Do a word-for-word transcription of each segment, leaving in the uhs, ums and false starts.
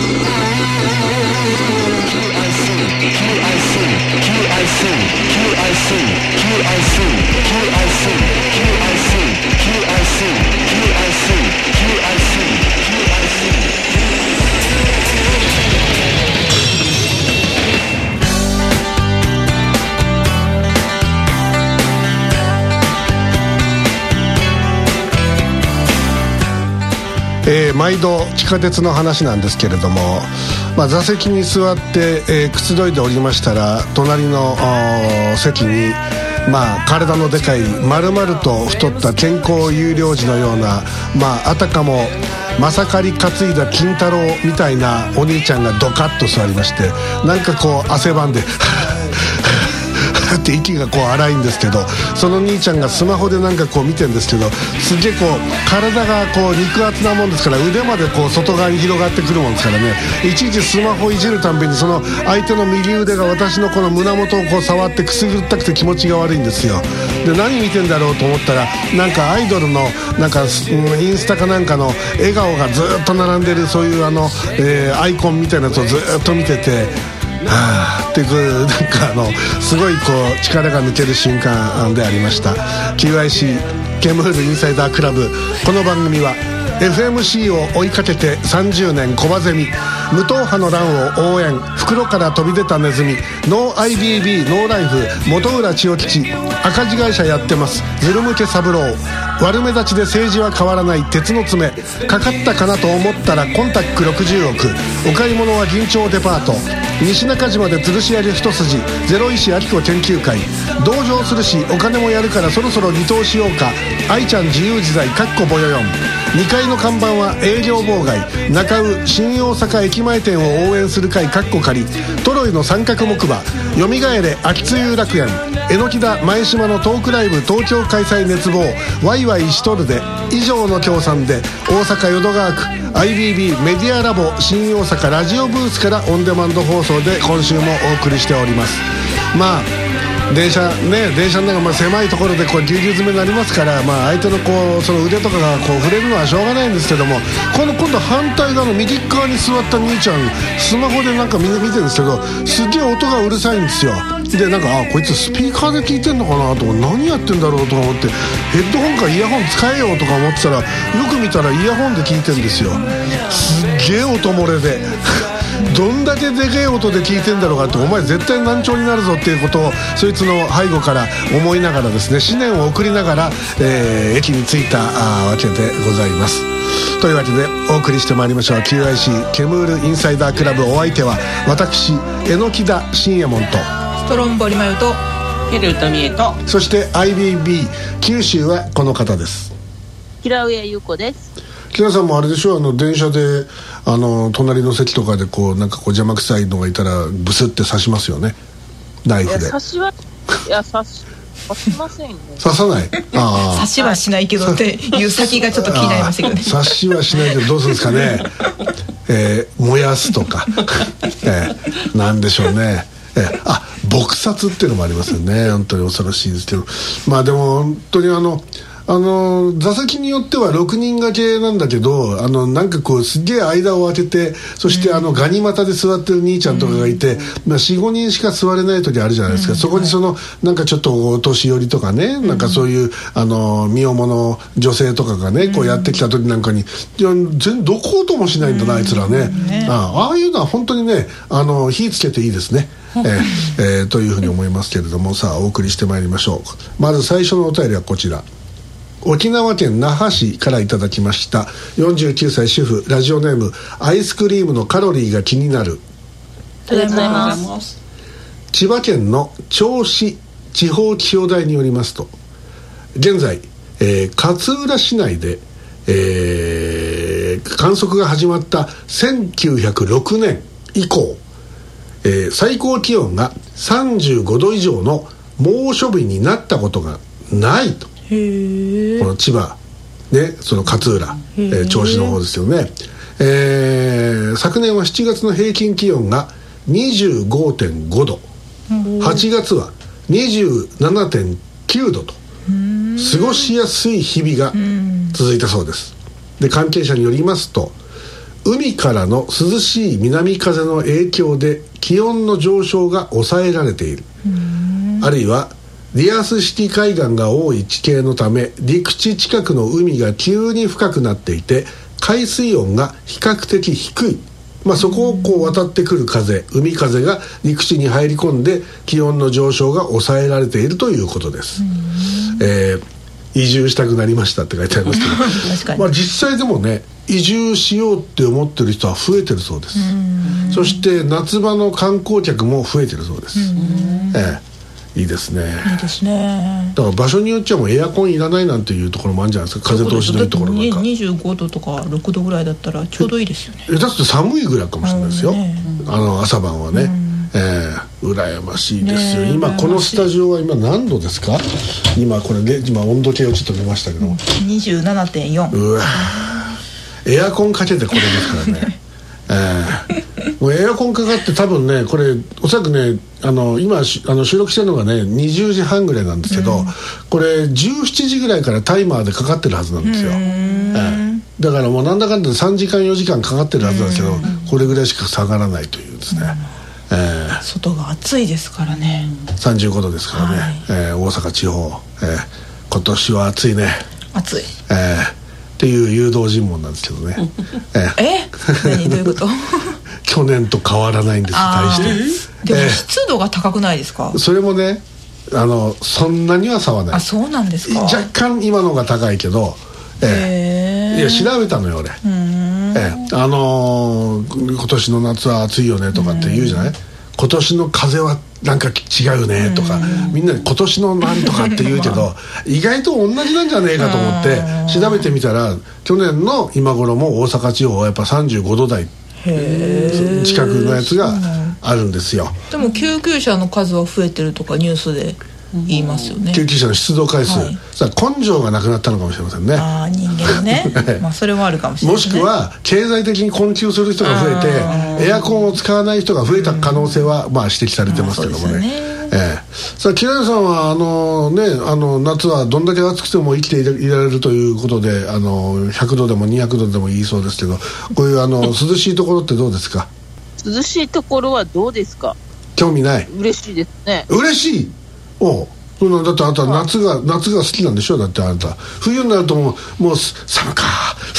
えー、毎度地下鉄の話なんですけれども、まあ、座席に座って、えー、くつろいでおりましたら隣の席に、まあ、体のでかい丸々と太った健康有料児のような、まあ、あたかもまさかり担いだ金太郎みたいなお兄ちゃんがドカッと座りまして、なんかこう汗ばんでって息がこう荒いんですけど、その兄ちゃんがスマホでなんかこう見てるんですけど、すげえこう体がこう肉厚なもんですから腕までこう外側に広がってくるもんですからね、いちいちスマホいじるたんびにその相手の右腕が私のこの胸元をこう触ってくすぐったくて気持ちが悪いんですよ。で何見てんだろうと思ったら、なんかアイドルのなんか、うん、インスタかなんかの笑顔がずっと並んでるそういうあの、えー、アイコンみたいなやつをずっと見てて、はぁっていうなんかあのすごいこう力が抜ける瞬間でありました。 キューアイシー ケムールインサイダークラブ、この番組は エフエムシー を追いかけてさんじゅうねん小バゼミ、無党派の乱を応援、袋から飛び出たネズミ、ノー アイビービー ノーライフ、本浦千代吉、赤字会社やってます、ズル向け三郎、悪目立ちで政治は変わらない鉄の爪、かかったかなと思ったらコンタックろくじゅうおく、お買い物は銀町デパート、西中島で吊るし上げ一筋、ゼロ石明子研究会、同情するしお金もやるからそろそろ離党しようか、愛ちゃん自由自在かっこぼよよん、にかいの看板は営業妨害、中尾新大阪駅前店を応援する会かっこ仮、トロイの三角木馬、よみがえれ秋津遊楽園、榎田前島のトークライブ東京開催熱望、ワイワイしとるで以上の協賛で大阪淀川区 アイビービー メディアラボ新大阪ラジオブースからオンデマンド放送で今週もお送りしております。まあ電車ね、電車の中、まあ、狭いところでこうぎゅうぎゅう詰めになりますから、まあ、相手のこうその腕とかがこう触れるのはしょうがないんですけども、この今度反対側の右側に座った兄ちゃんスマホでなんかみんな見てるんですけど、すげえ音がうるさいんですよ。でなんかあこいつスピーカーで聞いてんのかなとか、何やってんだろうとか思って、ヘッドホンかイヤホン使えよとか思ってたら、よく見たらイヤホンで聞いてるんですよ。すっげえ音漏れでどんだけでけえ音で聞いてんだろうかって、お前絶対難聴になるぞっていうことをそいつの背後から思いながらですね、思念を送りながら、えー、駅に着いたわけでございます。というわけでお送りしてまいりましょう。 キューアイシー ケムールインサイダークラブ、お相手は私榎田信也門とストロンボリマヨとヘルトミエと、 そして アイビービー 九州はこの方です。 平上優子です。 木田さんもあれでしょ、あの電車であの隣の席とかでこうなんかこう邪魔くさいのがいたらブスって刺しますよね、ナイフで。 いや刺しはいや刺し刺しませんね。 刺さない。あ刺しはしないけどっていう先がちょっと気になりましたけどね。 刺しはしないけどどうするんですかね。えー、燃やすとか、えー、なんでしょうね。えー、あ撲殺っていうのもありますよね。本当に恐ろしいですけど、まあでも本当にあのあの座席によってはろくにん掛けなんだけど、あのなんかこうすげえ間を空けて、そしてあのガニ股で座ってる兄ちゃんとかがいて、まあ、よんごにんしか座れない時あるじゃないですか。そこにそのなんかちょっとお年寄りとかね、なんかそういうあの身重の女性とかがねこうやってきた時なんかに、いや全然どこともしないんだなあいつらね。あああいうのは本当にね、あの火つけていいですね。えーえー、というふうに思いますけれども、さあお送りしてまいりましょう。まず最初のお便りはこちら、沖縄県那覇市からいただきました。よんじゅうきゅうさい主婦、ラジオネームアイスクリームのカロリーが気になる。 ありがとうございます。 千葉県の銚子地方気象台によりますと、現在、えー、勝浦市内で、えー、観測が始まったせんきゅうひゃくろくねん以降、えー、最高気温がさんじゅうごど以上の猛暑日になったことがないと。へこの千葉、ね、その勝浦、えー、銚子の方ですよね。えー、昨年はしちがつの平均気温が にじゅうごてんごど、はちがつは にじゅうななてんきゅうどと過ごしやすい日々が続いたそうです。で関係者によりますと、 海からの涼しい南風の影響で気温の上昇が抑えられている。あるいはリアス式海岸が多い地形のため陸地近くの海が急に深くなっていて海水温が比較的低い、まあ、そこをこう渡ってくる風、海風が陸地に入り込んで気温の上昇が抑えられているということです。えー、移住したくなりましたって書いてありますけど確かに、まあ、実際でもね移住しようって思ってる人は増えてるそうです。そして夏場の観光客も増えてるそうです。えーいいですね。 いいですね。 だから場所によっちゃもうエアコンいらないなんていうところもあるんじゃないですか。風通しのいいところなんかにじゅうごどとかろくどぐらいだったらちょうどいいですよね。 えだって寒いぐらいかもしれないですよ、ね、あの朝晩はね、うん、えー、羨ましいですよ、ね、今このスタジオは今何度ですか。今これね今温度計をちょっと見ましたけどにじゅうななてんよん。 うわエアコンかけてこれですからねえー、もうエアコンかかって多分ねこれおそらくねあの今あの収録してるのがねにじゅうじはんぐらいなんですけど、うん、これじゅうしちじぐらいからタイマーでかかってるはずなんですよ、えー、だからもうなんだかんだでさんじかんよじかんかかってるはずなんですけどこれぐらいしか下がらないというですね、うんえー、 外が暑いですからねさんじゅうごどですからね、はいえー、大阪地方、えー、今年は暑いね暑い、 えーっていう誘導尋問なんですけどねええ何どういうこと去年と変わらないんです対してでも湿度が高くないですか。 それもねあのそんなには差はない。 あそうなんですか。 若干今のが高いけど、えー、いや調べたのよ俺。うん、えー、あのー、今年の夏は暑いよねとかって言うじゃない。今年の風はなんか違うねとかみんな今年のなんとかって言うけど意外と同じなんじゃねえかと思って調べてみたら去年の今頃も大阪地方はやっぱさんじゅうごど台近くのやつがあるんですよ。 でも救急車の数は増えてるとかニュースで言いますよね。 救急車の出動回数、はい、さ根性がなくなったのかもしれませんね。 あ人間のねまあそれはあるかもしれない、ね、 もしくは経済的に困窮する人が増えてエアコンを使わない人が増えた可能性はまあ指摘されてますけどもね。ええ、さあ木梨さんはあの、ね、あの夏はどんだけ暑くても生きていられるということであのひゃくどでもにひゃくどでも言いそうですけどこういうあの涼しいところってどうですか。 涼しいところはどうですか。 興味ない。 嬉しいですね。 嬉しい。おうそんなだってあなた夏が夏が好きなんでしょ。だってあなた冬になるともう、もう寒か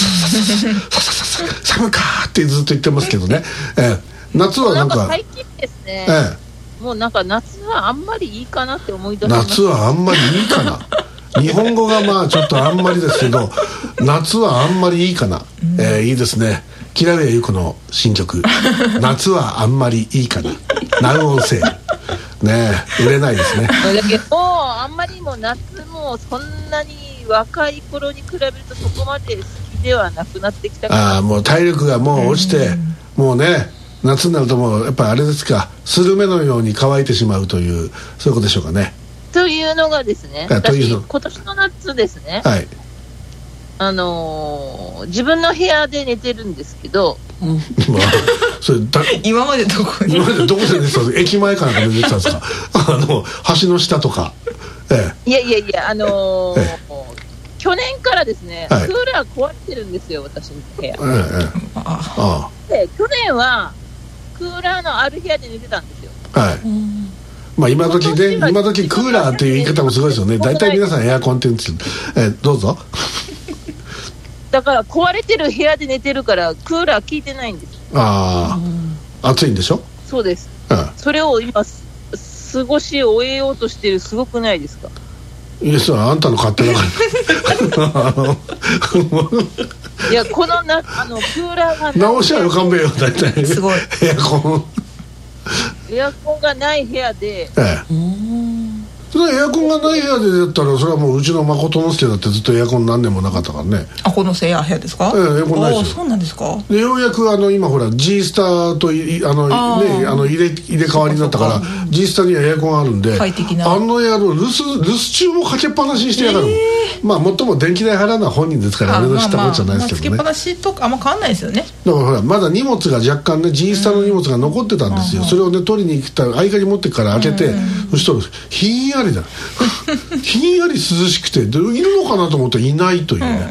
寒かってずっと言ってますけどね、ええ、夏はなんか最近ですね、 ええ、もうなんか夏はあんまりいいかなって思い出しました。 夏はあんまりいいかな日本語がまあちょっとあんまりですけど夏はあんまりいいかな、えー、いいですね。木田上優子の新曲夏はあんまりいいかな南音声ねえ売れないですね。 だけどもうあんまりもう夏もそんなに若い頃に比べるとそこまで好きではなくなってきたから。 ああもう体力がもう落ちてもうね夏になるともうやっぱりあれですかスルメのように乾いてしまうというそういうことでしょうかね。 というのがですね私今年の夏ですね、はい、あのー、自分の部屋で寝てるんですけど、うんまあ、 それだ今までどこに今までどこで寝てたんですか。駅前かなんかで寝てたんですかあの橋の下とか、ええ、いやいやいやあのーええ、去年からですね、はい、クーラー壊れてるんですよ私の部屋、ええ、あで去年はクーラーのある部屋で寝てたんですよ。はい、うんまあ、今時で今時クーラーという言い方もすごいですよね。大体皆さんエアコンって言うんですけど、えー、どうぞだから壊れてる部屋で寝てるからクーラー効いてないんです。 ああ、暑いんでしょ。 そうです、うん、それを今過ごし終えようとしてる。すごくないですか。 いやそれはあんたの勝手だからいやこのなあのクーラーが直しはよかんべよ大体すごいエアコンエアコンがない部屋で、ええ、 それエアコンがない部屋でだったらそれはもううちの誠之助だってずっとエアコン何年もなかったからね。 あこのせいや部屋ですか。 ええ、エアコンないですよ。 そうなんですか。 でようやくあの今ほら G スターといあのあ、ね、あの入れ入れ替わりになったから G スターにはエアコンあるんで快適なあのエアの留守留守中もかけっぱなしにしてやがる、えー、まあもっとも電気代払うのは本人ですからあれの知ったことじゃないですけどね、まあまあまあ、つけっぱなしとかあんま変わんないですよね。だからほらまだ荷物が若干ね G スターの荷物が残ってたんですよ、うん、それをね取りに来た合鍵持ってから開けて、うん、そしたらひんやりだひんやり涼しくてでいるのかなと思ったらいないというね、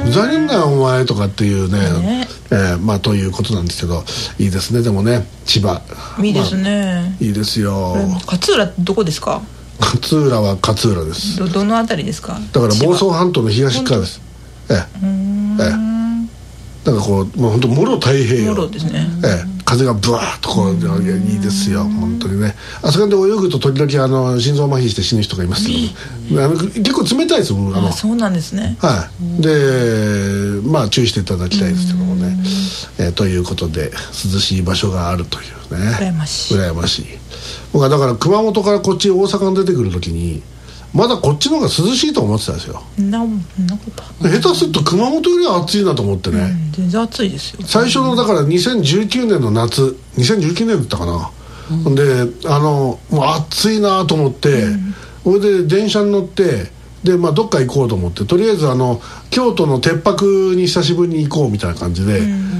ふざけんなよお前とかっていうね、ねえー、まあということなんですけど、いいですね。でもね、千葉いいですね、 まあ、いいですよ。 勝浦ってどこですか？ 勝浦は勝浦です。 ど, どのあたりですか？ だから房総半島の東側です。ええええ、なんかこうもう本当もろ太平洋、 もろですね、 ええ、風がブワーッとこう、うん、いいですよ本当にね。あそこで泳ぐと時々あの心臓麻痺して死ぬ人がいますけど、あの結構冷たいですよ。あのあ、そうなんですね。 はい、でまあ注意していただきたいですけどもね、えー、ということで涼しい場所があるというね、 羨ましい羨ましい。僕はだから熊本からこっち大阪に出てくるときにまだこっちの方が涼しいと思ってたんですよ。 ななこと下手すると熊本よりは暑いなと思ってね、 うん、全然暑いですよ。 最初のだからにせんじゅうきゅうねんの夏、にせんじゅうきゅうねんだったかな、うん、であのもう暑いなと思って、それ、うん、で電車に乗ってで、まあ、どっか行こうと思って、とりあえずあの京都の鉄泊に久しぶりに行こうみたいな感じで、うん、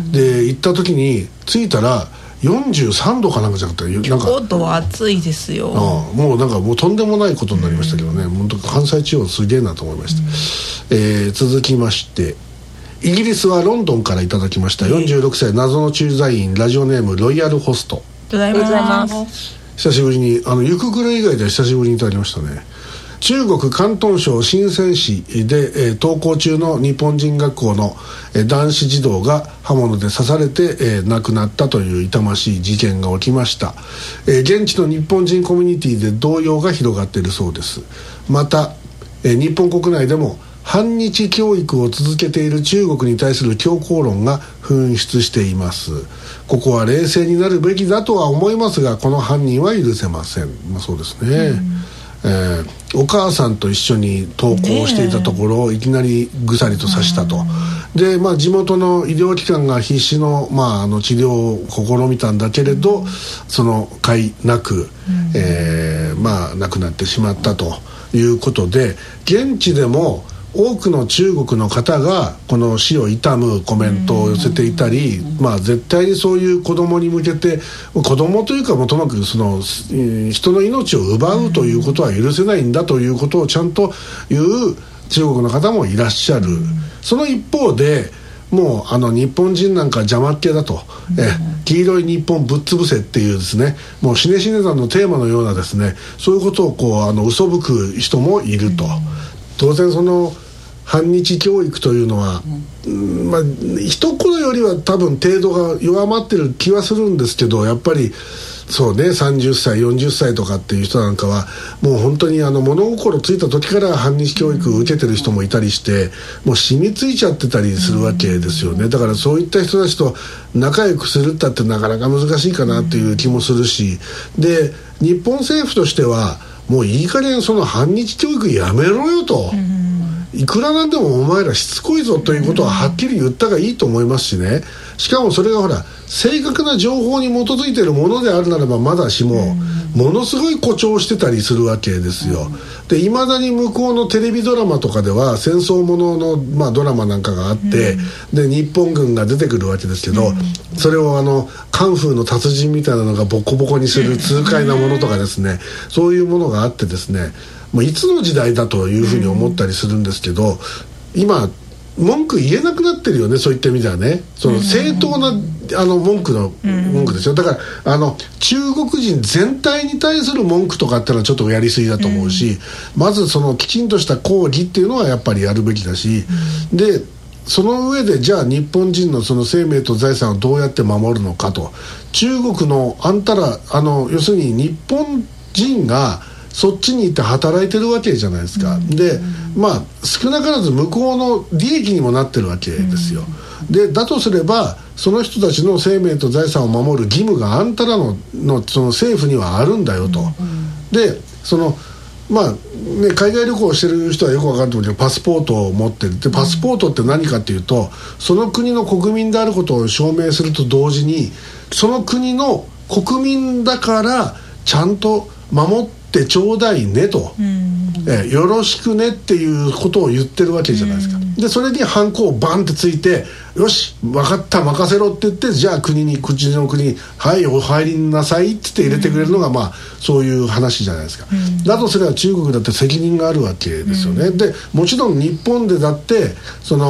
で行った時に着いたらよんじゅうさんどかなんかじゃなくて、 京都は暑いですよ。 ああもうなんかもうとんでもないことになりましたけどね、うん、本当関西地方すげえなと思いました、うんえー、続きましてイギリスはロンドンからいただきました、よんじゅうろくさい謎の駐在員、ラジオネームロイヤルホスト。 ありがとうございます。 久しぶりにあのゆくくる以外では久しぶりにいただきましたね。中国広東省深セン市で、えー、登校中の日本人学校の、えー、男子児童が刃物で刺されて、えー、亡くなったという痛ましい事件が起きました、えー、現地の日本人コミュニティで動揺が広がっているそうです。また、えー、日本国内でも反日教育を続けている中国に対する強硬論が噴出しています。ここは冷静になるべきだとは思いますが、この犯人は許せません。まあ、そうですね、うんえー、お母さんと一緒に登校していたところをいきなりぐさりと刺したと、で、まあ、地元の医療機関が必死の、まあ、あの治療を試みたんだけれどその甲斐なく、えーまあ、亡くなってしまったということで、現地でも多くの中国の方がこの死を悼むコメントを寄せていたり、まあ、絶対にそういう子供に向けて、子供というかもともかくその人の命を奪うということは許せないんだということをちゃんと言う中国の方もいらっしゃる。その一方でもうあの日本人なんか邪魔っ気だと、え黄色い日本ぶっ潰せっていうですね、もう死ね死ね団のテーマのようなですね、そういうことをこうあの嘘吹く人もいると。当然その反日教育というのは、うんまあ、一頃よりは多分程度が弱まってる気はするんですけど、やっぱりそうね、さんじゅっさいよんじゅっさいとかっていう人なんかはもう本当にあの物心ついた時から反日教育を受けてる人もいたりして、もう染みついちゃってたりするわけですよね。だからそういった人たちと仲良くするったってなかなか難しいかなっていう気もするし、で日本政府としてはもういい加減その反日教育やめろよと、いくらなんでもお前らしつこいぞということははっきり言ったがいいと思いますしね。しかもそれがほら正確な情報に基づいているものであるならばまだしも、ものすごい誇張してたりするわけですよ。でいまだに向こうのテレビドラマとかでは戦争ものの、まあ、ドラマなんかがあって、で日本軍が出てくるわけですけど、それをあのカンフーの達人みたいなのがボコボコにする痛快なものとかですね、そういうものがあってですね、もういつの時代だというふうに思ったりするんですけど、今文句言えなくなってるよね。そういった意味ではね、その正当なあの文句の文句ですよ。だからあの中国人全体に対する文句とかってのはちょっとやりすぎだと思うし、まずそのきちんとした抗議っていうのはやっぱりやるべきだし、でその上でじゃあ日本人のその生命と財産をどうやって守るのかと。中国のあんたらあの要するに日本人がそっちに行って働いてるわけじゃないですか、うん、でまあ少なからず向こうの利益にもなってるわけですよ、うん、でだとすればその人たちの生命と財産を守る義務があんたら の, の, その政府にはあるんだよと、うん、でそのまあね、海外旅行してる人はよく分かると思うけどパスポートを持ってる。でパスポートって何かっていうと、その国の国民であることを証明すると同時にその国の国民だからちゃんと守ってちょうだいねと、うん、えよろしくねっていうことを言ってるわけじゃないですか、うん、でそれにハンコをバンってついて、よし分かった任せろって言って、じゃあ国に口の国にはいお入りなさいって言って入れてくれるのが、うん、まあそういう話じゃないですか、うん、だとすれば中国だって責任があるわけですよね、うん、でもちろん日本でだってその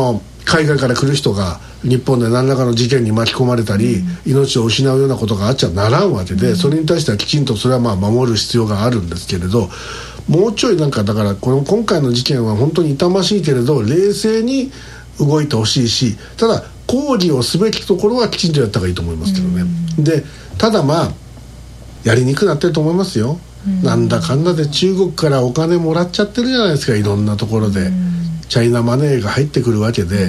海外から来る人が日本で何らかの事件に巻き込まれたり、うん、命を失うようなことがあっちゃならんわけで、うん、それに対してはきちんとそれはまあ守る必要があるんですけれど、もうちょいなんかだからこの今回の事件は本当に痛ましいけれど冷静に動いてほしいし、ただ抗議をすべきところはきちんとやった方がいいと思いますけどね、うん、でただまあやりにくくなってると思いますよ、うん、なんだかんだで中国からお金もらっちゃってるじゃないですか、いろんなところで、うん、チャイナマネーが入ってくるわけで、うん、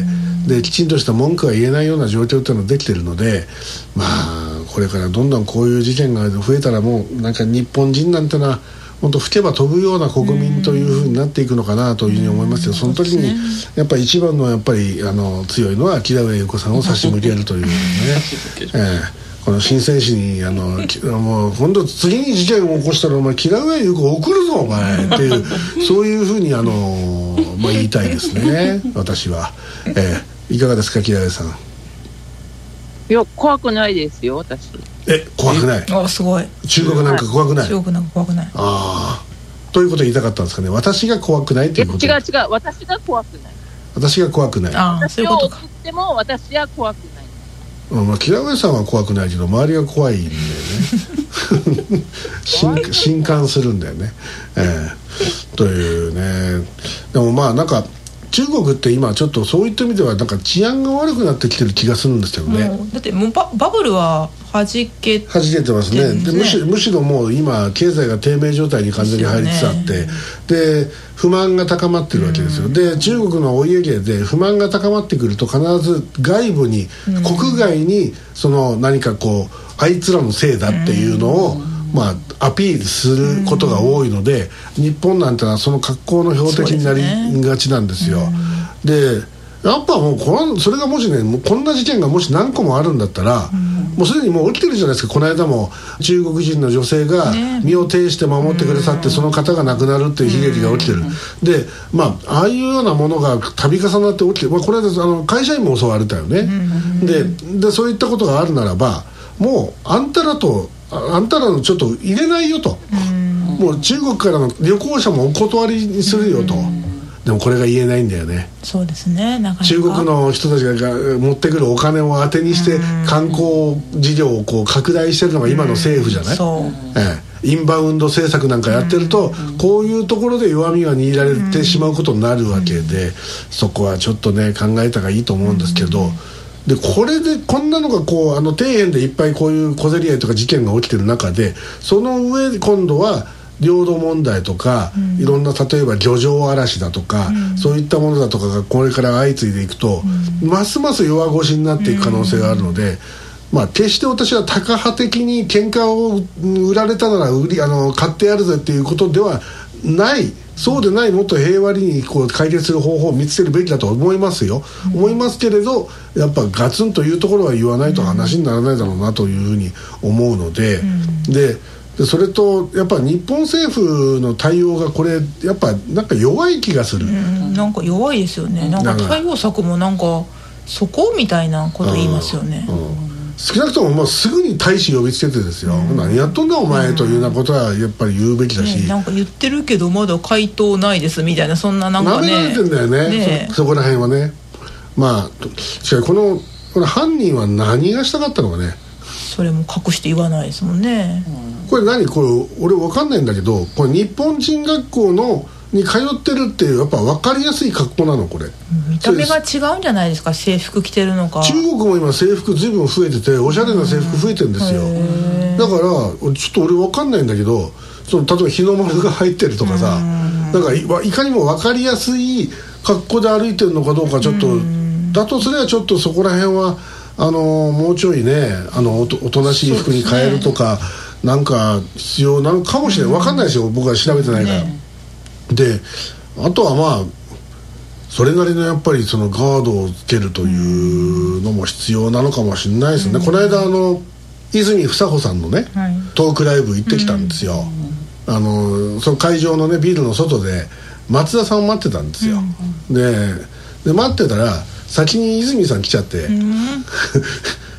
できちんとした文句が言えないような状況っていうのができてるので、まあこれからどんどんこういう事件が増えたらもうなんか日本人なんてのは本当吹けば飛ぶような国民というふうになっていくのかなというふうに思いますけど、その時にやっぱり一番のやっぱりあの強いのは木田上優子さんを差し向けるというね、えー、この新鮮市にあのもう今度次に事件を起こしたらお前木田上優子送るぞお前っていうそういうふうにあの、まあ、言いたいですね私は、えー、いかがですか木田上さん。 いや怖くないですよ私。 え怖くない。 あすごい。 中国なんか怖くない。 中国なんか怖くない。 ああということを言いたかったんですかね。私が怖くないということ。 違う違う私が怖くない。 私が怖くない。 ああそういうことか。 私を送っても私は怖くない。 うん、まあ木田上さんは怖くないけど周りが怖いんだよね震, 震撼するんだよね、えー、というね。でもまあなんか中国って今ちょっとそういった意味ではなんか治安が悪くなってきてる気がするんですけどね。 もうだってもう バ, バブルははじけてはじけてますね。で む, しむしろもう今経済が低迷状態に完全に入りつつあって、で不満が高まってるわけですよ、うん、で中国のお家芸で不満が高まってくると必ず外部に、うん、国外にその何かこうあいつらのせいだっていうのを、うんまあ、アピールすることが多いので、うん、日本なんてのはその格好の標的になりがちなんですよ。で、ね、やっぱもうこのそれがもしねもうこんな事件がもし何個もあるんだったら、うん、もうすでにもう起きてるじゃないですか。この間も中国人の女性が身を挺して守ってくださって、ね、その方が亡くなるっていう悲劇が起きてる、うん、で、まあ、ああいうようなものが度重なって起きて、まあ、これはあの会社員も襲われたよね、うん、で, でそういったことがあるならばもうあんたらとあんたらのちょっと入れないよと、もう中国からの旅行者もお断りにするよと。でもこれが言えないんだよね。 そうですね。なかなか中国の人たちが持ってくるお金を当てにして観光事業をこう拡大してるのが今の政府じゃない。そう、ええ、インバウンド政策なんかやってるとこういうところで弱みが握られてしまうことになるわけで、そこはちょっとね考えた方がいいと思うんですけど、でこれでこんなのがこうあの底辺でいっぱいこういう小競り合いとか事件が起きてる中で、その上で今度は領土問題とか、うん、いろんな例えば漁場嵐だとか、うん、そういったものだとかがこれから相次いでいくと、うん、ますます弱腰になっていく可能性があるので、うんまあ、決して私はタカ派的に喧嘩を売られたなら売りあの買ってやるぜっていうことではない。そうでないもっと平和にこう解決する方法を見つけるべきだと思いますよ、うん、思いますけれどやっぱガツンというところは言わないと話にならないだろうなというふうに思うので、うん、ででそれとやっぱ日本政府の対応がこれやっぱなんか弱い気がする、うん、 なんか弱いですよね。なんか対応策もなんかそこみたいなこと言いますよね、うんうん少なくとももうすぐに大使呼びつけてですよ、うん、何やっとんだお前というようなことはやっぱり言うべきだし、 ね、なんか言ってるけどまだ回答ないですみたいなそんななんかね舐められてんだよ ね, ね そ, そこら辺はね。まあしかしこのこの犯人は何がしたかったのかね。 それも隠して言わないですもんね、 うん、これ何これ俺分かんないんだけどこれ日本人学校のに通ってるっていうやっぱ分かりやすい格好なのこれ。 見た目が違うんじゃないですか。制服着てるのか。 中国も今制服随分増えてておしゃれな制服増えてるんですよ。だからちょっと俺分かんないんだけどその例えば日の丸が入ってるとかさなんか い, いかにも分かりやすい格好で歩いてるのかどうかちょっとだとすればちょっとそこら辺はあのもうちょいねあの お, おとなしい服に変えるとか、ね、なんか必要なのかもしれない。分かんないですよ僕は調べてないから、ねであとはまあそれなりのやっぱりそのガードをつけるというのも必要なのかもしれないですね、うん、この間あの泉房穂さんのね、はい、トークライブ行ってきたんですよ、うん、あのその会場のねビルの外で松田さんを待ってたんですよ、うん、で, で待ってたら先に泉さん来ちゃって、うん、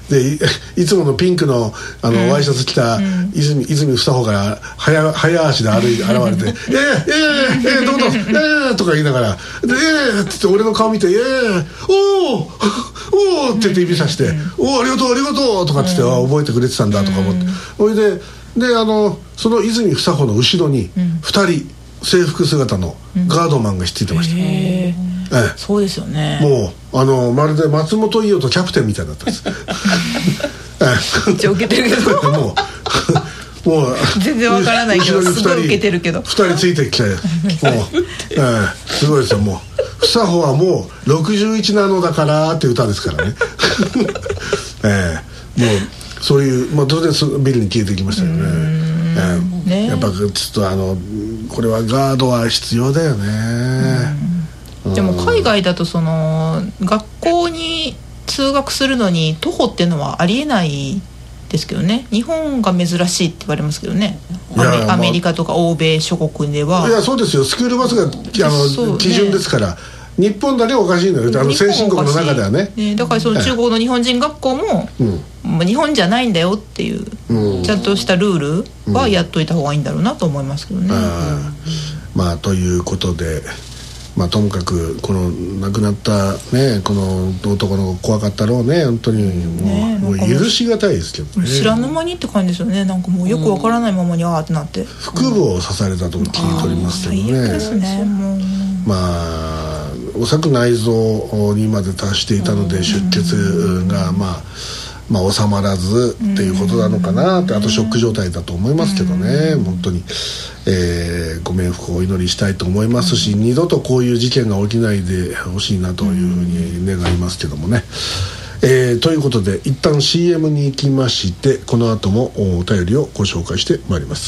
で い, いつものピンク の, あの、うん、ワイシャツ着た泉泉房穂が早, 早足で歩い現れて「いやいやいやいやいやどうぞいやいや」とか言いながら「でいやいや」って言って俺の顔見て「いやいやおおおお」って言って指さして「おおありがとうありがとう」とかって言って、うん、覚えてくれてたんだとか思って、それでであのその泉房穂の後ろにふたり制服姿のガードマンがひっついてました、うん、 へえええ、そうですよね。 もうあのまるで松本伊代とキャプテンみたいだったんですめっちゃ受けてるけどもうもう全然わからないけどすごい受けてるけどふたりついてきてもう、ええ、すごいですよ。もう房穂はもうろくじゅういちなのだからって歌ですからねええ、もうそういう、まあ、当然ビルに消えてきましたよね。ええ、ね、やっぱちょっとあのこれはガードは必要だよね。 でも海外だとその学校に通学するのに徒歩っていうのはありえないですけどね。日本が珍しいって言われますけどね。ア メ,、まあ、アメリカとか欧米諸国では。 いやそうですよ。スクールバスがあの、ね、基準ですから。日本だけおかしいのよ。あの先進国の中では ね, ねだからその中国の日本人学校も、うん、日本じゃないんだよっていう、うん、ちゃんとしたルールはやっといた方がいいんだろうなと思いますけどね、うん、 あまあということで、まあ、ともかくこの亡くなったねこの男の子怖かったろうね本当にもう、ね、もう許しがたいですけどね。 知らぬ間にって感じですよね。なんかもうよくわからないままにあーってなって、うん、 腹部を刺されたと聞いておりますけどね。 最悪ですね。もうまあおそらく内臓にまで達していたので出血がまあまあ、収まらずっていうことなのかなって、あとショック状態だと思いますけどね。本当に、えー、ご冥福をお祈りしたいと思いますし、二度とこういう事件が起きないでほしいなというふうに願いますけどもね。えー、ということで一旦 シーエム に行きまして、この後もお便りをご紹介してまいります。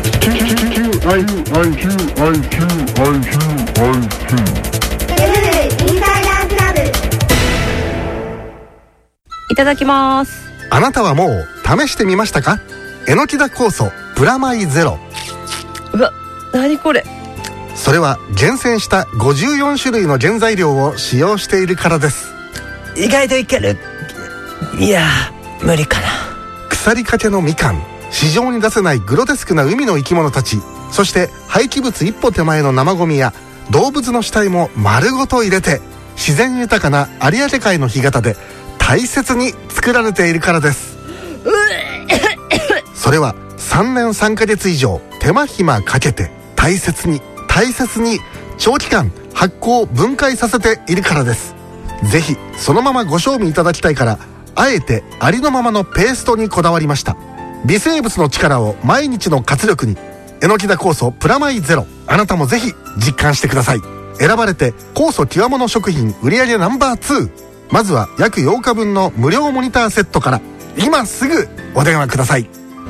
いただきます。 あなたはもう試してみましたか？えのきだ酵素プラマイゼロ。 うわ、何これ。 それは厳選したごじゅうよんしゅるいの原材料を使用しているからです。 意外といける。いや無理かな。 腐りかけのみかん、市場に出せないグロテスクな海の生き物たち、そして廃棄物一歩手前の生ゴミや動物の死体も丸ごと入れて、自然豊かな有明海の干潟で大切に作られているからです。それはさんねんさんかげつ以上手間暇かけて大切に大切に長期間発酵分解させているからです。ぜひそのままご賞味いただきたいから、あえてありのままのペーストにこだわりました。微生物の力を毎日の活力に。えのきだ酵素プラマイゼロ、あなたもぜひ実感してください。選ばれて酵素極物食品売上ナンバーツー。まずは約ようかぶんの無料モニターセットから今すぐお電話ください。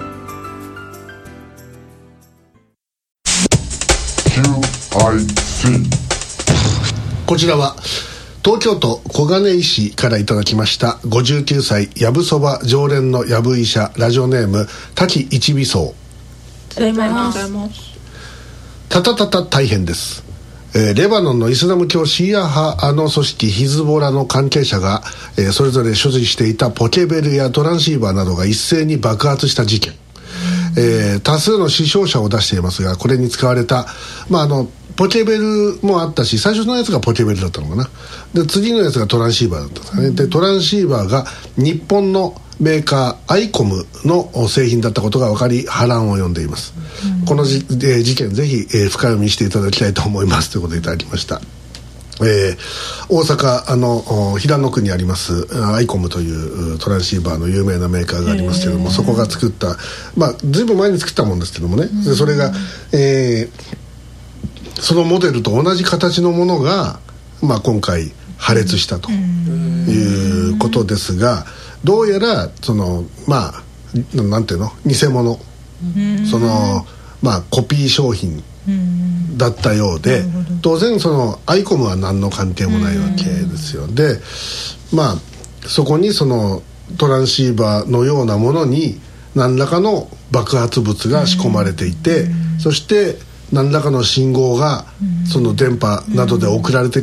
こちらは東京都小金井市からいただきましたごじゅうきゅうさいやぶそば常連のやぶ医者、ラジオネーム滝一尾荘。 ありがとうございます。 たたたた大変です。えー、レバノンのイスラム教シーア派の組織ヒズボラの関係者が、えー、それぞれ所持していたポケベルやトランシーバーなどが一斉に爆発した事件、えー、多数の死傷者を出していますが、これに使われた、まあ、あのポケベルもあったし、最初のやつがポケベルだったのかな。で次のやつがトランシーバーだったんですかね。でトランシーバーが日本のメーカーアイコムの製品だったことが分かり波乱を呼んでいます、うん、このじ、えー、事件ぜひ、えー、深読みしていただきたいと思いますということでいただきました。えー、大阪あの平野区にありますアイコムというトランシーバーの有名なメーカーがありますけども、そこが作った、まあずいぶん前に作ったもんですけどもね、でそれが、えー、そのモデルと同じ形のものが、まあ、今回破裂したということですが、どうやらそのまあなんていうの偽物、そのまあコピー商品だったようで、当然そのアイコムは何の関係もないわけですよ。でまあそこにそのトランシーバーのようなものに何らかの爆発物が仕込まれていて、そして何らかの信号がその電波などで送られてきた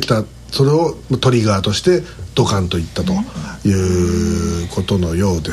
それをトリガーとしてドカンといったということのようです。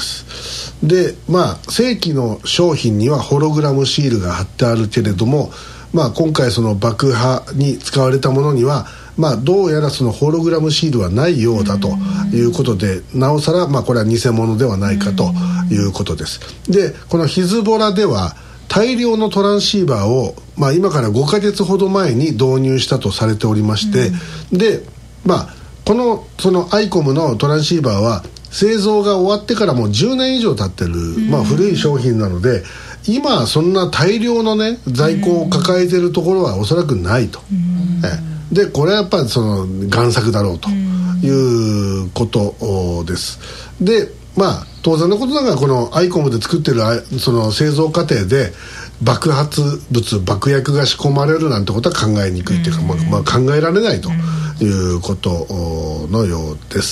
でまあ正規の商品にはホログラムシールが貼ってあるけれども、まあ、今回その爆破に使われたものには、まあ、どうやらそのホログラムシールはないようだということで、なおさらまあこれは偽物ではないかということです。でこのヒズボラでは大量のトランシーバーを、まあ、今からごかげつほど前に導入したとされておりまして、うん、で、まあ、このそのアイコムのトランシーバーは製造が終わってからもうじゅうねん以上経ってる、まあ、古い商品なので、今そんな大量のね在庫を抱えているところはおそらくないと、えでこれはやっぱりその贋作だろうということです。でまあ当然のことながらこのアイコムで作ってるその製造過程で爆発物爆薬が仕込まれるなんてことは考えにくいというか、まあまあ、考えられないということのようです。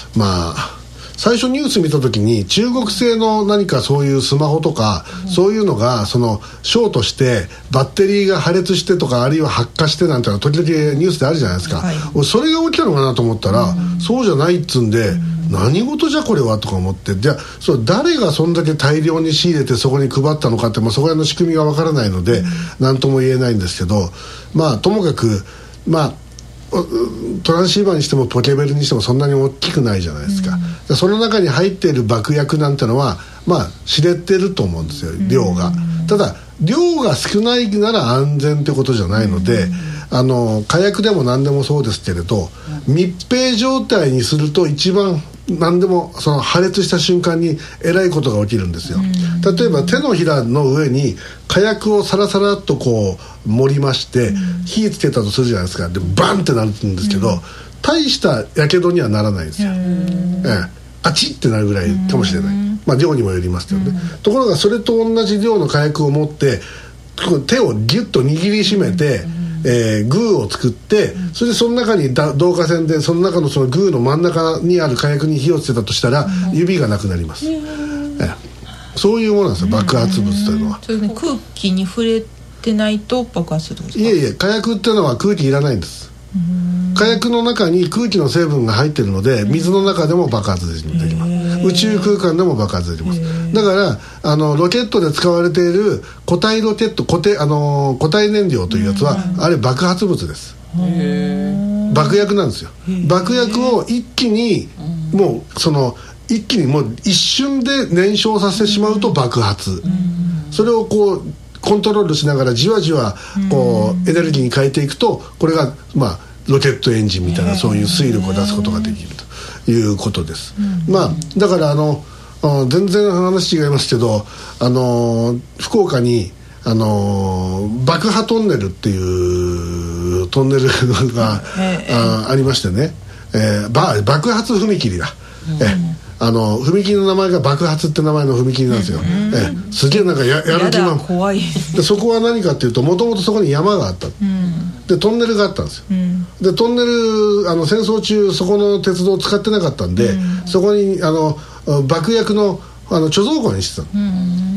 まあ最初ニュース見た時に中国製の何かそういうスマホとか、うん、そういうのがそのショートしてバッテリーが破裂してとかあるいは発火してなんてのは時々ニュースであるじゃないですか、はい、それが起きたのかなと思ったら、うん、そうじゃないっつんで、うん、何事じゃこれはとか思って、じゃあそれ誰がそんだけ大量に仕入れてそこに配ったのかって、まあ、そこら辺の仕組みがわからないので何とも言えないんですけど、まあともかくまあトランシーバーにしてもポケベルにしてもそんなに大きくないじゃないですか、うん、その中に入っている爆薬なんてのはまあ知れてると思うんですよ、量が、うん、ただ量が少ないなら安全ってことじゃないので、うん、あの火薬でも何でもそうですけれど、うん、密閉状態にすると一番何でもその破裂した瞬間にえらいことが起きるんですよ、うん、例えば手のひらの上に火薬をサラサラっとこう盛りまして、うん、火つけたとするじゃないですか。でバンってなるんですけど、うん、大したやけどにはならないんですよ、うんええ、あちってなるぐらいかもしれない、うん、まあ量にもよりますけどね、うん、ところがそれと同じ量の火薬を持って手をギュッと握りしめて、うんえー、グーを作って、それでその中に導火線でその中のそのグーの真ん中にある火薬に火をつけたとしたら指がなくなります、えー、そういうものなんですよ、爆発物というのは。 それで空気に触れてないと爆発するんですか？ いえいえ、火薬っていうのは空気いらないんです。火薬の中に空気の成分が入っているので、水の中でも爆発できます、宇宙空間でも爆発できます。だからあのロケットで使われている固体ロケット 固体、あの固体燃料というやつはあれ爆発物です。爆薬なんですよ。爆薬を一気にもうその一気にもう一瞬で燃焼させてしまうと爆発、それをこうコントロールしながらじわじわこうエネルギーに変えていくと、これがまあロケットエンジンみたいなそういう推力を出すことができるということです、まあだからあの全然話違いますけど、あの福岡にあの爆破トンネルっていうトンネルが あ, ありましてね、えー、ば爆発踏切だ、うんえあの踏切の名前が爆発って名前の踏切なんですよ、うんえすげえなんか や, やる気満怖いで、そこは何かっていうと、もともとそこに山があった、うん、でトンネルがあったんですよ、うん、でトンネルあの戦争中そこの鉄道を使ってなかったんで、うん、そこにあの爆薬 の, あの貯蔵庫にしてた、うん、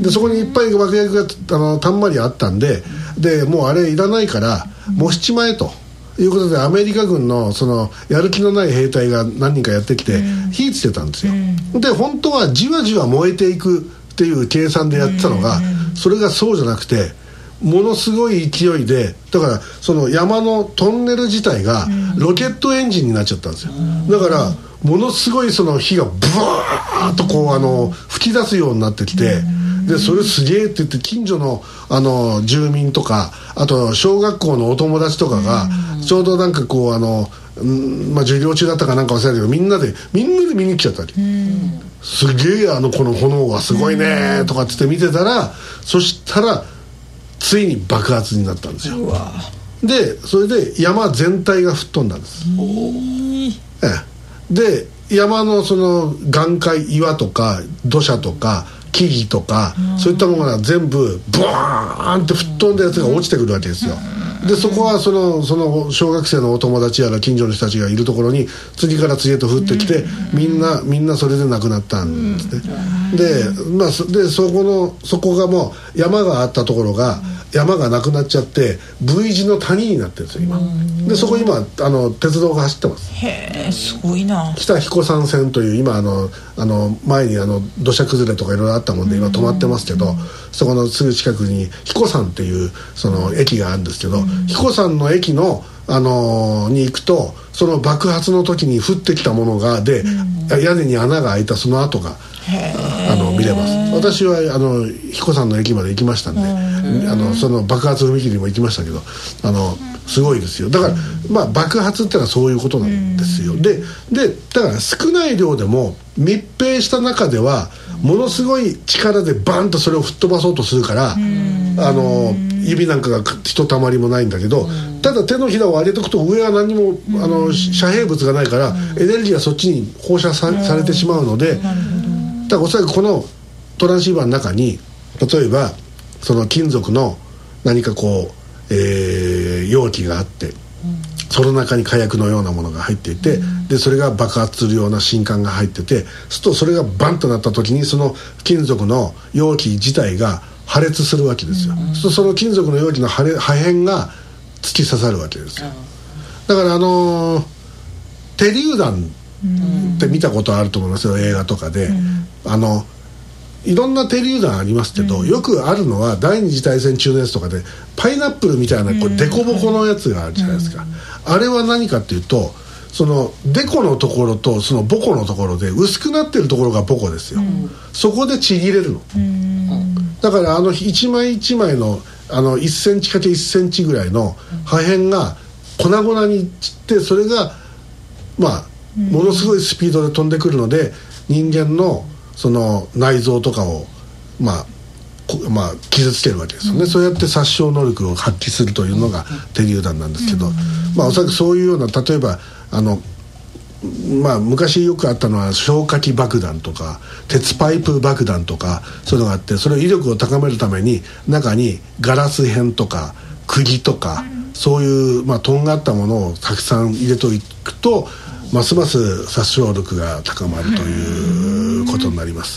でそこにいっぱい爆薬があのたんまりあったんで、でもうあれいらないから燃しちまえということで、アメリカ軍 の, そのやる気のない兵隊が何人かやってきて、うん、火つけたんですよ、うん、で本当はじわじわ燃えていくっていう計算でやってたのが、うん、それがそうじゃなくてものすごい勢いで、だからその山のトンネル自体がロケットエンジンになっちゃったんですよ。だからものすごいその火がブワーッとこうあの吹き出すようになってきて、でそれすげえって言って近所 の, あの住民とか、あと小学校のお友達とかがちょうどなんかこうあの、うんまあ、授業中だったかなんか忘れたけど、みんなでみんなで見に来ちゃったわけ。すげえあのこの炎がすごいねとかって見てたら、そしたらついに爆発になったんですよ。うわでそれで山全体が吹っ飛んだんです。ええ、で山のその岩塊、岩とか土砂とか木々とか、そういったものが全部ブワーンって吹っ飛んだやつが落ちてくるわけですよ。 でそこはそのその小学生のお友達やら近所の人たちがいるところに次から次へと降ってきて、みんなみんなそれで亡くなったんですね。で、まあ、でそこのそこがもう山があったところが山がなくなっちゃって V 字の谷になってるんですよ今。でそこ今あの鉄道が走ってます。 へえ、すごいな。 北彦山線という今あのあの前にあの土砂崩れとかいろいろあったもんで今止まってますけど、そこのすぐ近くに彦山っていうその駅があるんですけど、彦山の駅のあのー、に行くとその爆発の時に降ってきたものがで、屋根に穴が開いたその跡があの見れます。私はあの彦山の駅まで行きましたんで、あのその爆発踏切も行きましたけど、あのすごいですよ。だから、まあ、爆発ってのはそういうことなんですよ。ででだから少ない量でも密閉した中ではものすごい力でバンとそれを吹っ飛ばそうとするから、あの指なんかがひとたまりもないんだけど、ただ手のひらを上げておくと上は何もあの遮蔽物がないからエネルギーがそっちに放射 さ, されてしまうので、だからおそらくこのトランシーバーの中に例えばその金属の何かこう、えー、容器があって、その中に火薬のようなものが入っていて、でそれが爆発するような信管が入ってて、そうするとそれがバンとなった時にその金属の容器自体が破裂するわけですよ。そうするとその金属の容器の破片が突き刺さるわけですよ。だからあのー、手榴弾って見たことあると思いますよ、映画とかで。あのいろんな手榴弾ありますけど、うん、よくあるのは第二次大戦中のやつとかでパイナップルみたいなこうデコボコのやつがあるじゃないですか、うん、あれは何かっていうとそのデコのところとそのボコのところで薄くなってるところがボコですよ、うん、そこでちぎれるの、うん、だからあの一枚一枚のあのいっセンチかけいっセンチぐらいの破片が粉々に散って、それがまあものすごいスピードで飛んでくるので人間のその内臓とかを、まあまあ、傷つけるわけですよね、うん、そうやって殺傷能力を発揮するというのが手榴弾なんですけど、うんまあ、おそらくそういうような例えばあの、まあ、昔よくあったのは消火器爆弾とか鉄パイプ爆弾とかそういうのがあって、それを威力を高めるために中にガラス片とか釘とか、うん、そういう、まあ、とんがったものをたくさん入れていくとますます殺傷力が高まるということになります、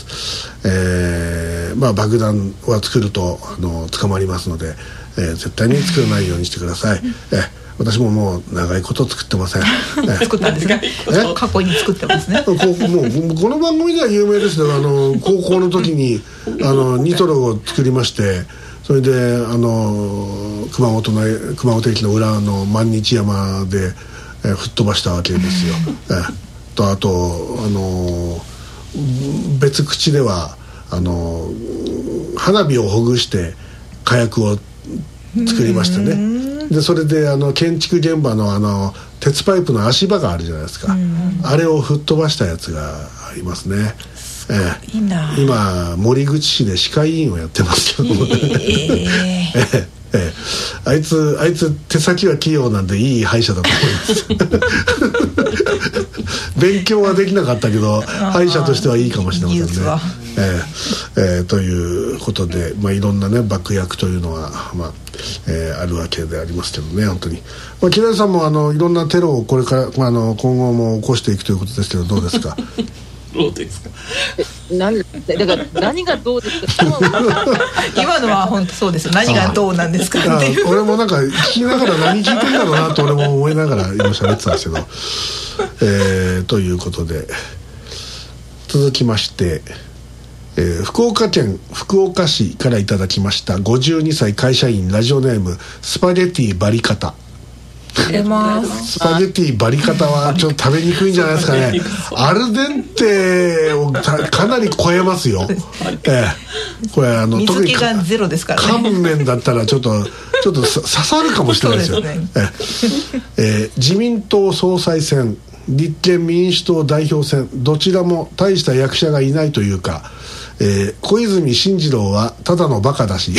えーまあ、爆弾は作るとあの捕まりますので、えー、絶対に作らないようにしてください、えー、私ももう長いこと作ってません、えー、 作ったんですか？過去に作ってますね。 こ, もうこの番組では有名ですけど、あの高校の時にあのニトロを作りまして、それであの熊本の熊本駅の裏の万日山でえー、吹っ飛ばしたわけですよ、えー、とあと、あのー、別口ではあのー、花火をほぐして火薬を作りましたね。でそれであの建築現場の、あの鉄パイプの足場があるじゃないですか、あれを吹っ飛ばしたやつがありますね。えー、いいな。今森口市で歯科医院をやってますけども、えーえーええ、あいつあいつ手先は器用なんでいい歯医者だと思います勉強はできなかったけど歯医者としてはいいかもしれませんね、ええええ、ということで、まあ、いろんなね爆薬というのは、まあえー、あるわけでありますけどね、本当に、まあ、木田さんもあのいろんなテロをこれから、まあ、あの今後も起こしていくということですけど、どうですか？ どうですか？何だから何がどうですか？ 今のは本当そうですよ。何がどうなんですかっていう。 俺もなんか聞きながら何聞いてんだろうなと俺も思いながら今喋ってたんですけど、えー、ということで続きまして、えー、福岡県福岡市からいただきました。ごじゅうにさい会社員、ラジオネームスパゲティバリカタ。 出ますスパゲティバリ方はちょっと食べにくいんじゃないですかね。アルデンテをかなり超えますよ、ええ、これあの水気がゼロですからね。 乾麺だったらちょっとちょっと刺さるかもしれないですよ。そうですね、ええ、自民党総裁選、立憲民主党代表選、どちらも大した役者がいないというか、えー、小泉進次郎はただのバカだし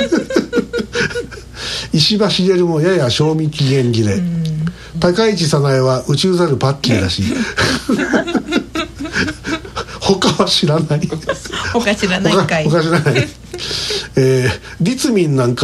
石破茂もやや賞味期限切れ、高市早苗は宇宙猿パッキーだし他は知らない他知らないんかい他知らない、えー、立民なんか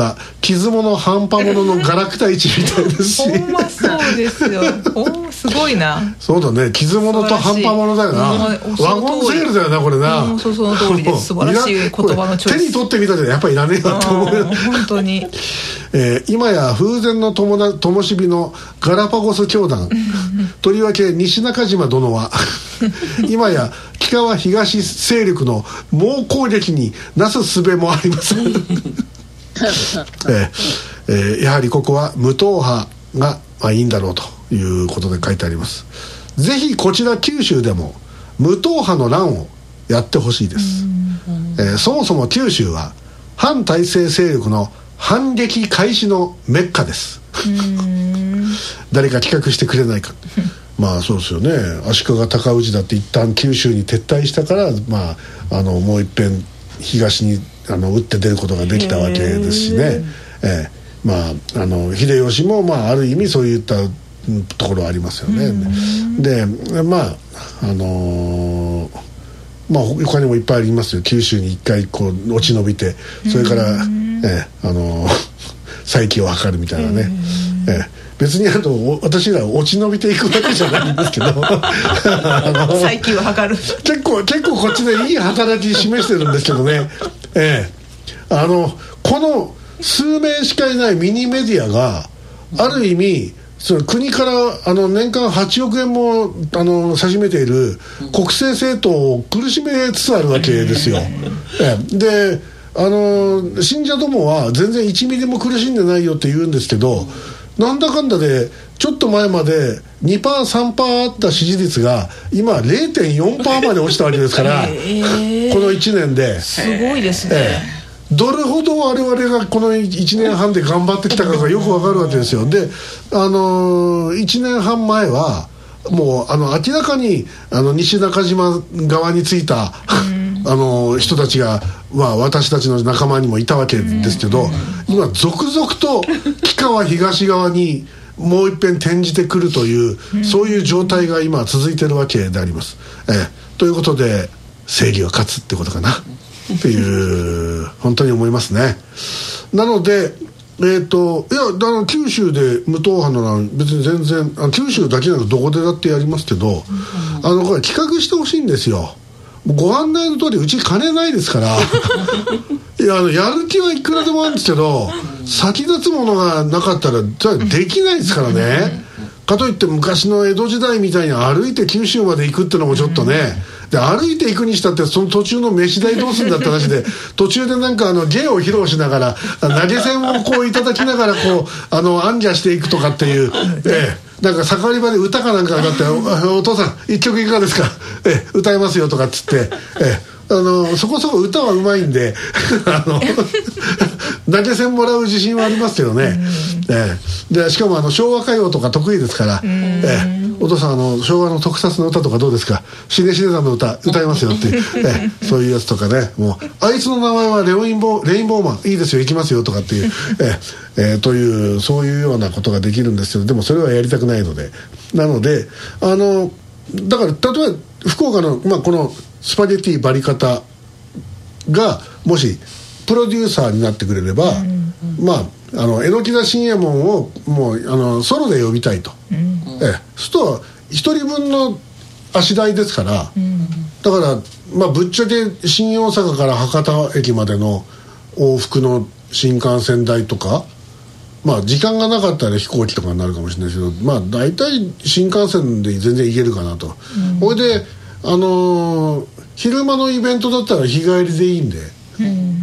傷物半端物のガラクタ市みたいですしほんまそうですよおすごいなそうだね傷物と半端物だよなワゴンセールだよなこれな、 うん、そうその通りです素晴らしい言葉のチョイス手に取ってみたらやっぱりいらねえなと思う本当に、 えー、今や風前の友だ灯火のガラパゴス教団とりわけ西中島殿は今や木川東勢力の猛攻撃になすすべもありません、えーえー、やはりここは無党派が、まあ、いいんだろうということで書いてあります。ぜひこちら九州でも無党派の乱をやってほしいです、えー、そもそも九州は反体制勢力の反撃開始のメッカです誰か企画してくれないかまあそうですよね。足利尊氏だって一旦九州に撤退したから、まあ、あのもう一遍東にあの打って出ることができたわけですしね、えーまあ、あの秀吉も、まあ、ある意味そういったところありますよね。でまああのー、まあ他にもいっぱいありますよ。九州に一回こう落ち延びてそれから、えーあのー、再起を図るみたいなね、えー別にあの私ら落ち延びていくわけじゃないんですけど再起を図る結構結構こっちでいい働き示してるんですけどね、ええ、あのこの数名しかいないミニメディアがある意味その国からあの年間はちおくえんもあの差しめている国政政党を苦しめつつあるわけですよ、ええ、であの信者どもは全然いちミリも苦しんでないよって言うんですけどなんだかんだでちょっと前まで にパーセント、さんパーセント あった支持率が今 れいてんよんパーセント まで落ちたわけですから、えー、このいちねんですごいですね、 えー、どれほど我々がこのいちねんはんで頑張ってきたかがよくわかるわけですよ。で、あのー、いちねんはん前はもうあの明らかにあの西中島側についたあの人たちが、まあ、私たちの仲間にもいたわけですけど、今続々と木川東側にもう一遍転じてくるというそういう状態が今続いてるわけであります、えー、ということで正義は勝つってことかなっていう本当に思いますね。なのでえー、といやあの九州で無党派の欄別に全然あの九州だけならどこでだってやりますけど、あのこれ企画してほしいんですよ。ご案内の通りうち金ないですからいやあのやる気はいくらでもあるんですけど先立つものがなかったらできないですからね。かといって昔の江戸時代みたいに歩いて九州まで行くってのもちょっとね、で歩いて行くにしたってその途中の飯代どうするんだって話で途中でなんかあの芸を披露しながら投げ銭をこういただきながらこうあの暗夜していくとかっていう、ええなんか盛り場で歌かなんかがあって お, お父さん一曲いかがですか、え歌いますよとかっつって、えあのそこそこ歌はうまいんであの投げ銭もらう自信はありますけどね、えでしかもあの昭和歌謡とか得意ですから、えお父さんあの昭和の特撮の歌とかどうですか、シネシネさんの歌歌いますよってえそういうやつとかね、もうあいつの名前はレインボーレインボーマンいいですよ行きますよとかっていうええというそういうようなことができるんですけど、でもそれはやりたくないので、なのであのだから例えば福岡の、まあ、このスパゲティバリカタがもしプロデューサーになってくれれば、うんうん、まああの榎田信右衛門をもうあのソロで呼びたいと、うん、えそうすると一人分の足代ですから、うん、だから、まあ、ぶっちゃけ新大阪から博多駅までの往復の新幹線代とか、まあ時間がなかったら飛行機とかになるかもしれないですけど、まあ大体新幹線で全然行けるかなと。これであのー、昼間のイベントだったら日帰りでいいんで、うん、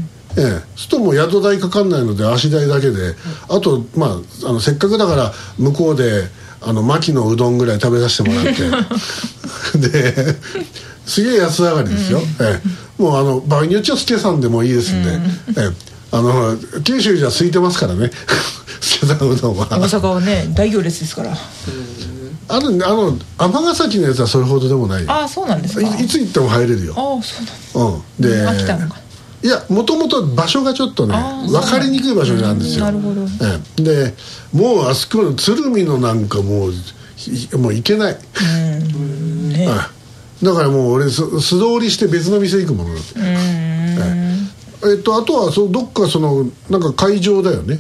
ええ、そうするともう宿代かかんないので足代だけで、うん、あと、まあ、あのせっかくだから向こうであの牧のうどんぐらい食べさせてもらってですげえ安上がりですよ、うん、ええ、もうあの場合によっちゃ助さんでもいいですんで、うん、ええ、あの九州じゃ空いてますからね助さんうどんは大阪はね大行列ですから、うん、 あのあの尼崎のやつはそれほどでもない。 ああそうなんですか。 い, いつ行っても入れるよ。 ああそうなんです、 うん、で秋田のかいやもともと場所がちょっとね分かりにくい場所なんですよ。 なるほど、 えでもうあそこの鶴見のなんかもうもう行けない、うんね、だからもう俺素通りして別の店行くものだって。うんええっと、あとはそどっかそのなんか会場だよね、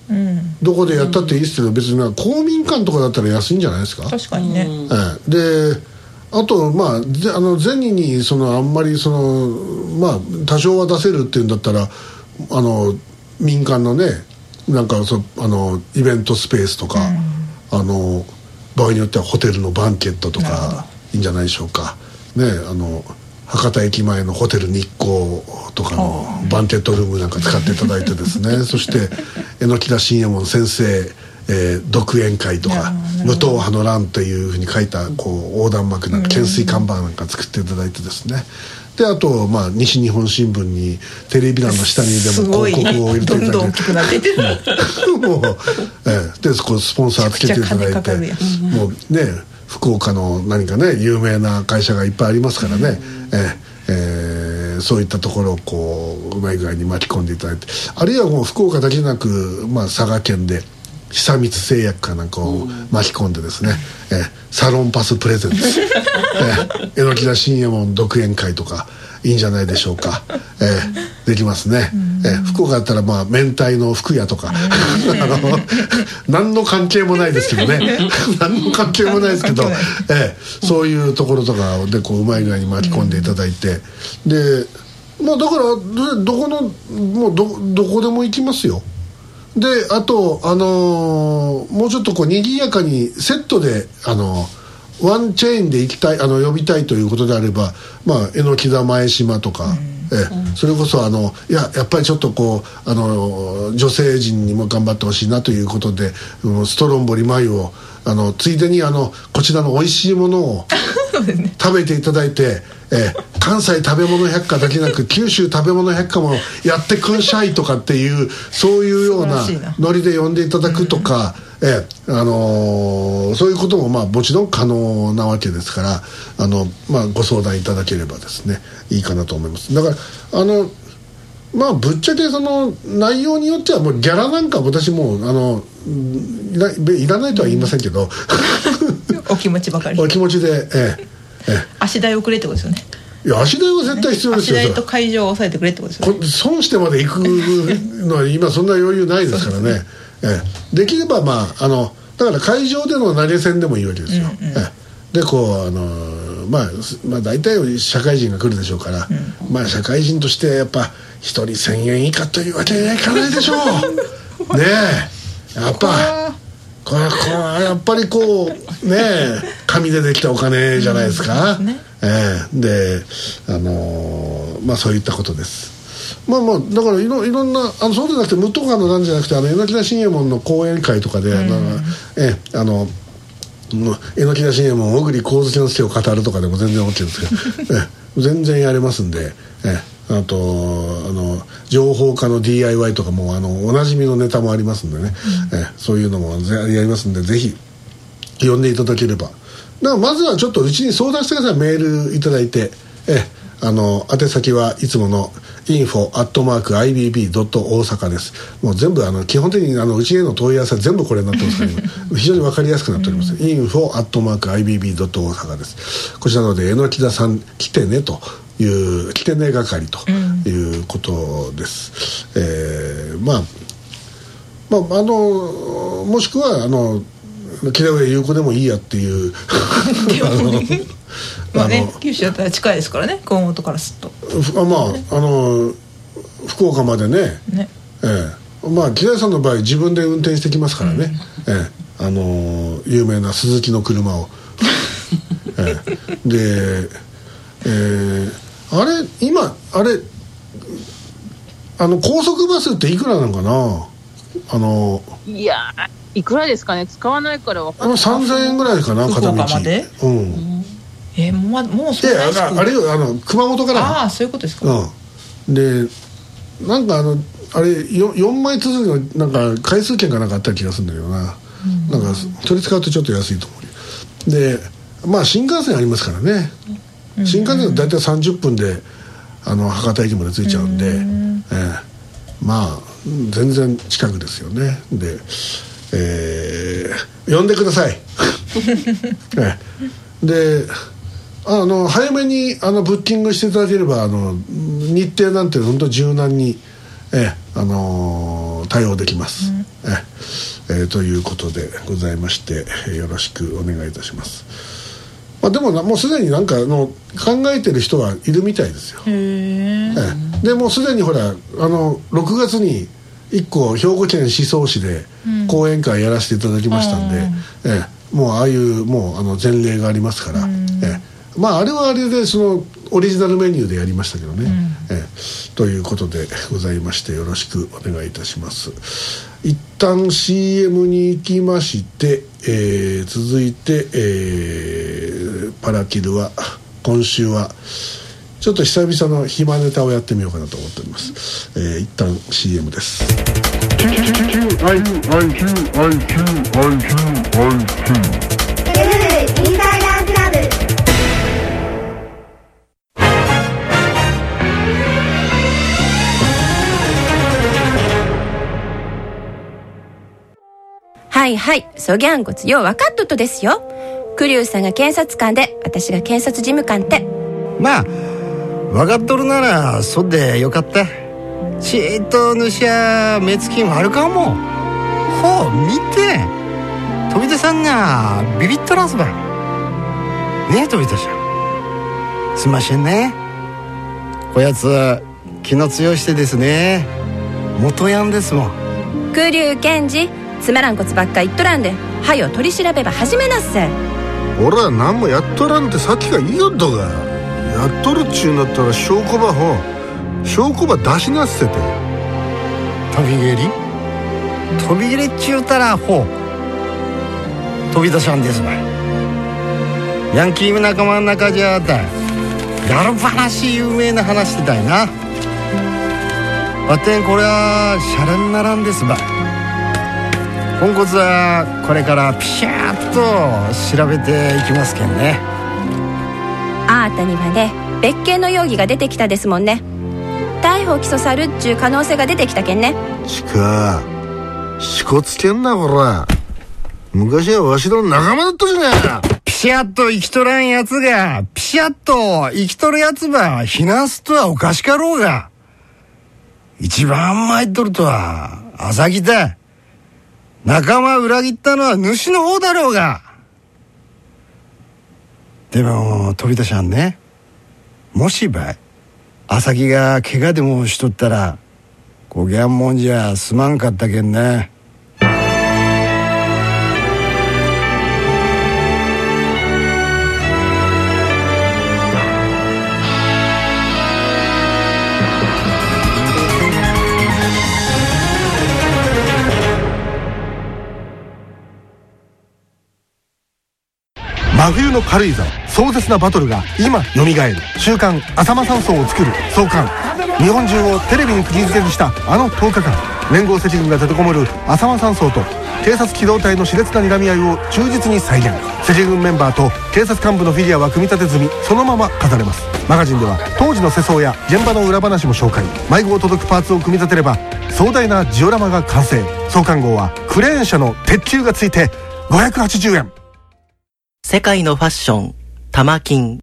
うん、 どこでやったっていいですけど、別に公民館とかだったら安いんじゃないですか。 確かにね、 ええ、であとまああの銭にそのあんまりそのまあ多少は出せるっていうんだったら、あの民間のねなんかそあのイベントスペースとか、うん、あの場合によってはホテルのバンケットとかいいんじゃないでしょうかね。あの博多駅前のホテル日光とかのバンケットルームなんか使っていただいてですねそして榎田信右衛門先生、えー、独演会とか無党派の乱というふうに書いたこう横断幕なんか懸垂看板なんか作っていただいてですね、であと、まあ、西日本新聞にテレビ欄の下にでも広告を入れていただいて、 どんどん大きくなっていってもう、えー、でこうスポンサーつけていただいて、もうね福岡の何かね有名な会社がいっぱいありますからね、うんえーえー、そういったところをこううまい具合に巻き込んでいただいて、あるいはもう福岡だけでなく、まあ、佐賀県で久光製薬かなんかを巻き込んでですね、うん、えー、サロンパスプレゼンツ、えー、榎田信右衛門独演会とかいいんじゃないでしょうか、えー、できますね、えー、福岡だったらまあ明太の福屋とかあの何の関係もないですけどね何の関係もないですけど、えー、そういうところとかでこううまい具合に巻き込んでいただいて、でまあだからどこのもう ど, どこでも行きますよ。であとあのー、もうちょっとこう賑やかにセットであのーワンチェーンで行きたい、あの呼びたいということであれば、まあ、榎田前島とか、うん、えそれこそあのいややっぱりちょっとこうあの女性陣にも頑張ってほしいなということで、ストロンボリ眉をあのついでにあのこちらの美味しいものを食べていただいてえ関西食べ物百科だけなく九州食べ物百科もやってくんしゃいとかっていうそういうようなノリで呼んでいただくとか、えあのー、そういうこともまあもちろん可能なわけですから、あの、まあ、ご相談いただければですねいいかなと思います。だからあのまあぶっちゃけその内容によってはもうギャラなんか私もうあのい ら, いらないとは言いませんけどお気持ちばかりお気持ちで、ええええ、 足代をくれってことですよね。 いや足代は絶対必要ですよ、 ね、足代と会場を抑えてくれってことですよね。 損してまで行くのは今そんな余裕ないですからねええ、できればまああのだから会場での投げ銭でもいいわけですよ、うんうん、ええ、でこうあのまあ、まあ大体社会人が来るでしょうから、うん、まあ社会人としてやっぱひとりせんえん以下というわけにはいかないでしょうねえやっぱこれこれやっぱりこうねえ紙でできたお金じゃないですか、うんねええ、であのまあそういったことです。まあまあだからい ろ, いろんなあのそうじゃなくて無党派のなんじゃなくてあの榎田信右衛門の講演会とかで、うん、ええあの榎田信右衛門小栗上月之助を語るとかでも全然 OK ですけどえ全然やれますんで、えあとあの情報化の ディーアイワイ とかもあのおなじみのネタもありますんでね、うん、えそういうのもやりますんでぜひ呼んでいただければ。だからまずはちょっとうちに相談してください。メールいただいてえあの宛先はいつもの インフォ アットマーク アイビービー ドット 大阪です。もう全部あの基本的にあのうちへの問い合わせは全部これになってますから非常に分かりやすくなっております、うん、インフォ アットマーク アイビービー ドット 大阪です。こちらので榎田さん来てねという来てね係ということです、うん、えー、まあまああのもしくはあの木田上優子でもいいやっていうあのまあね、九州だったら近いですからね熊本からすっとあまあ、ね、あの福岡までね、ねええ、まあ木田さんの場合自分で運転してきますからね、うん、ええ、あの有名な鈴木の車を、ええ、で、えー、あれ今あれあの高速バスっていくらなのかな。あのいやいくらですかね使わないから分かんない。 さんぜんえんぐらいかな片道。 福岡まで、 うん、 えー、もうもうそんなにああれよあの熊本からああそういうことですか、 うん、でなんかあのあれ よ, よんまい続きのなんか回数券かなんかあった気がするんだけどな、うん、なんか取り使うとちょっと安いと思うでまあ新幹線ありますからね、うん、新幹線だいたいさんじゅっぷんであの博多駅まで着いちゃうんで、うん、えー、まあ全然近くですよね。で、えー、呼んでください、えー、であの早めにあのブッキングしていただければあの日程なんて本当柔軟に、えあのー、対応できます、うん、 えー、ということでございまして、えー、よろしくお願いいたします。まあ、でもなもうすでになんかの考えてる人はいるみたいですよ。へー、えー、でもうすでにほらあのろくがつにいっこ兵庫県宍粟市で講演会やらせていただきましたんで、うん、えー、もうああいうもうあの前例がありますから、うん、えー、まああれはあれでそのオリジナルメニューでやりましたけどね、うん、えー、ということでございましてよろしくお願いいたします。一旦 シーエム に行きまして、えー、続いて、えー、パラキルは今週はちょっと久々の暇ネタをやってみようかなと思っております。えー、一旦 シーエム です。 はいはい、そぎゃんこつよう分かっとっとですよ。クリュウさんが検察官で私が検察事務官って。 まあ分かっとるならそでよかった。ちーっと主や目つきもあるかも。ほう見て飛出さんがビビっとらすばねえ飛出さんすんませんね。こやつ気の強いしてですね元ヤンですもん。 クリュウ検事つまらんこつばっか言っとらんではよ取り調べば始めなっせ。 俺は何もやっとらんってさっきが言いよっとがやっとるっちゅうんだったら証拠ばほ証拠ば出しなっせて。 飛び蹴り飛び蹴りっちゅうたらほう飛び出しゃんですば。ヤンキー仲間の中じゃあったやる話有名な話してたいな。わてんこれはシャレにならんですば。ポンコツはこれからピシャーッと調べていきますけんね。 あーたにはね別件の容疑が出てきたですもんね。逮捕起訴さるっちゅう可能性が出てきたけんね。 ちかしこつけんなほら。昔はわしの仲間だったじゃない。 ピシャッと生きとらんやつがピシャッと生きとるやつば非難すとはおかしかろうが。一番参っとるとは朝木だ。仲間裏切ったのは主の方だろうが。でも飛び出しゃんね、もしば朝木が怪我でもしとったらこぎゃんもんじゃすまんかったけんね。 真冬の軽井沢壮絶なバトルが今よみがえる。週刊浅間山荘を作る創刊。日本中をテレビに釘付けにしたあのとおかかん、連合赤軍が立てこもる浅間山荘と警察機動隊の熾烈な睨み合いを忠実に再現。赤軍メンバーと警察幹部のフィギュアは組み立て済み、そのまま飾れます。マガジンでは当時の世相や現場の裏話も紹介。迷子を届くパーツを組み立てれば壮大なジオラマが完成。創刊号はクレーン車の鉄球がついてごひゃくはちじゅうえん。 世界のファッション玉金。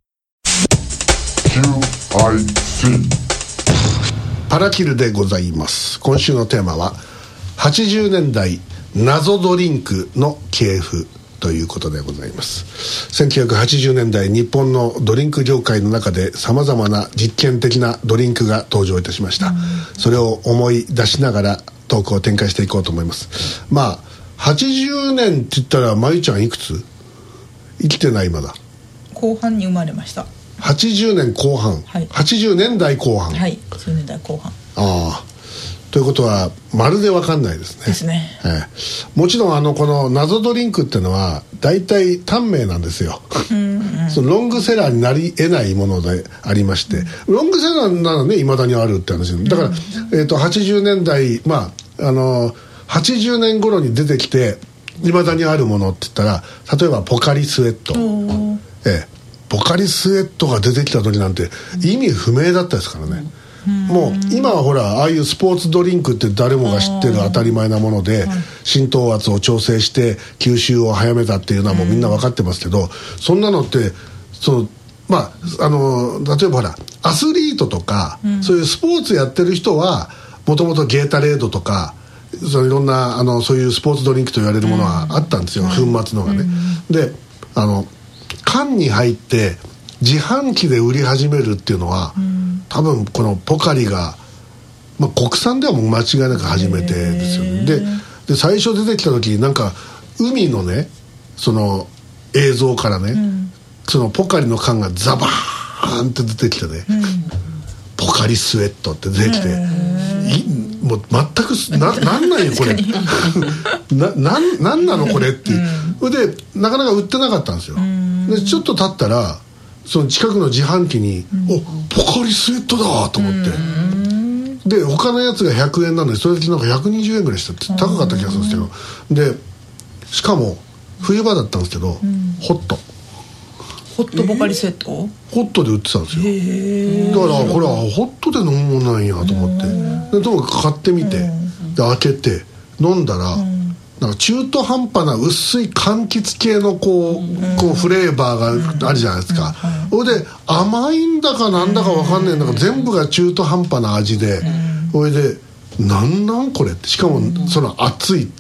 パラキルでございます。今週のテーマははちじゅうねんだい謎ドリンクの系譜ということでございます。せんきゅうひゃくはちじゅうねんだい日本のドリンク業界の中でさまざまな実験的なドリンクが登場いたしました。それを思い出しながらトークを展開していこうと思います。まあはちじゅうねんって言ったらまゆちゃんいくつ？生きてない。まだ後半に生まれました。 はちじゅうねんこう半、はい、はちじゅうねんだいこう半。 はい、はちじゅうねんだいこう半。 ああ、ということはまるで分かんないですね。 ですね、 ええ、もちろんあのこの謎ドリンクっていうのは大体短命なんですよ。うんうん、そのロングセラーになり得ないものでありまして、うん、ロングセラーならね未だにあるって話だから、うん、えー、とはちじゅうねんだい、まああのはちじゅうねん頃に出てきて未だにあるものって言ったら、例えばポカリスエット、ええ、ポカリスエットが出てきた時なんて意味不明だったですからね。うん、もう今はほらああいうスポーツドリンクって誰もが知ってる当たり前なもので、浸透圧を調整して吸収を早めたっていうのはもうみんな分かってますけど、そんなのってそのまああの例えばほらアスリートとか、うん、そういうスポーツやってる人はもともとゲータレードとかそのいろんなあのそういうスポーツドリンクと言われるものはあったんですよ、うん、粉末のがね、うん、であの缶に入って自販機で売り始めるっていうのは、うん、多分このポカリが、まあ、国産ではもう間違いなく初めてですよね。で、で最初出てきた時なんか海のねその映像からね、うん、そのポカリの缶がザバーンって出てきてね、うん、ポカリスエットって出てきて、いもう全く な, なんなんよこれな, な, なんなのこれっていう、うん、でなかなか売ってなかったんですよ、うん、でちょっと経ったらその近くの自販機に、うん、おポカリスエットだと思って、うん、で他のやつがひゃくえんなのにそれでなんかひゃくにじゅうえんぐらいしたって高かった気がするんですけど、うん、でしかも冬場だったんですけど、うん、ホットホットポカリセット、 ホットで売ってたんですよ。へだからこれはホットで飲むもんなんやと思ってでともかく買ってみてで開けて飲んだら、うん、なんか中途半端な薄い柑橘系のこう、うん、こうフレーバーがあるじゃないですか、そ、うん、れで甘いんだかなんだか分かんないんだか、うん、全部が中途半端な味で、それでなんなんこれってしかもその熱い、うん、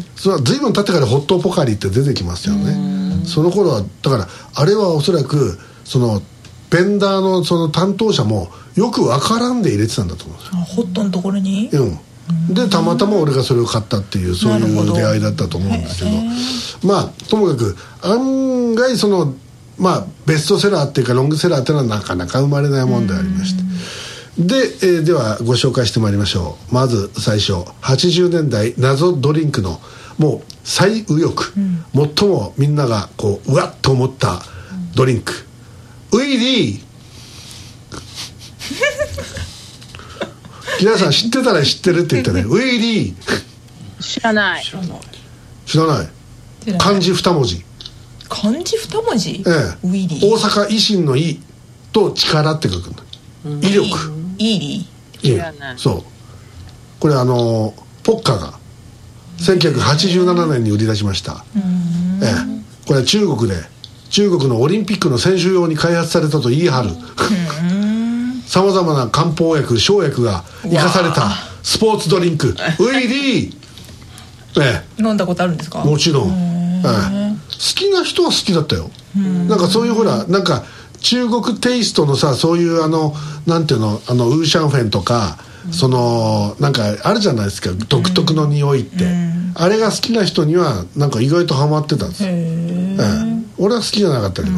それは随分経ってからホットポカリって出てきますよね、うん、その頃はだからあれはおそらくそのベンダー の, その担当者もよく分からんで入れてたんだと思うんですよ。 ホットのところに、 うん、でたまたま俺がそれを買ったっていうそういう出会いだったと思うんですけど、まあともかく案外そのまあベストセラーっていうかロングセラーっていうのはなかなか生まれないもんでありまして、で、えー、ではご紹介してまいりましょう。まず最初はちじゅうねんだい謎ドリンクのもう最右翼、うん、最もみんながこううわっと思ったドリンク、うん、ウイリー皆さん知ってたら知ってるって言ったねウイリー知らない知らない知らない漢字二文字漢字二文字、 ええ、ウイリー大阪維新の維と力って書くんだ、うん、威力イーリー知らない、 そうこれあのポッカがせんきゅうひゃくはちじゅうななねんに売り出しました、ええ、これは中国で中国のオリンピックの選手用に開発されたと言い張るさまざまな漢方薬生薬が生かされたスポーツドリンクウイリー、 ええ、飲んだことあるんですか？ もちろん、ええ、好きな人は好きだったよ。なんかそういうほらなんか中国テイストのさそういうあのなんていうのあのウーシャンフェンとか、うん、そのなんかあるじゃないですか独特の匂いって、うん、あれが好きな人にはなんか意外とハマってたんですよ、ええ、俺は好きじゃなかったけど、うん、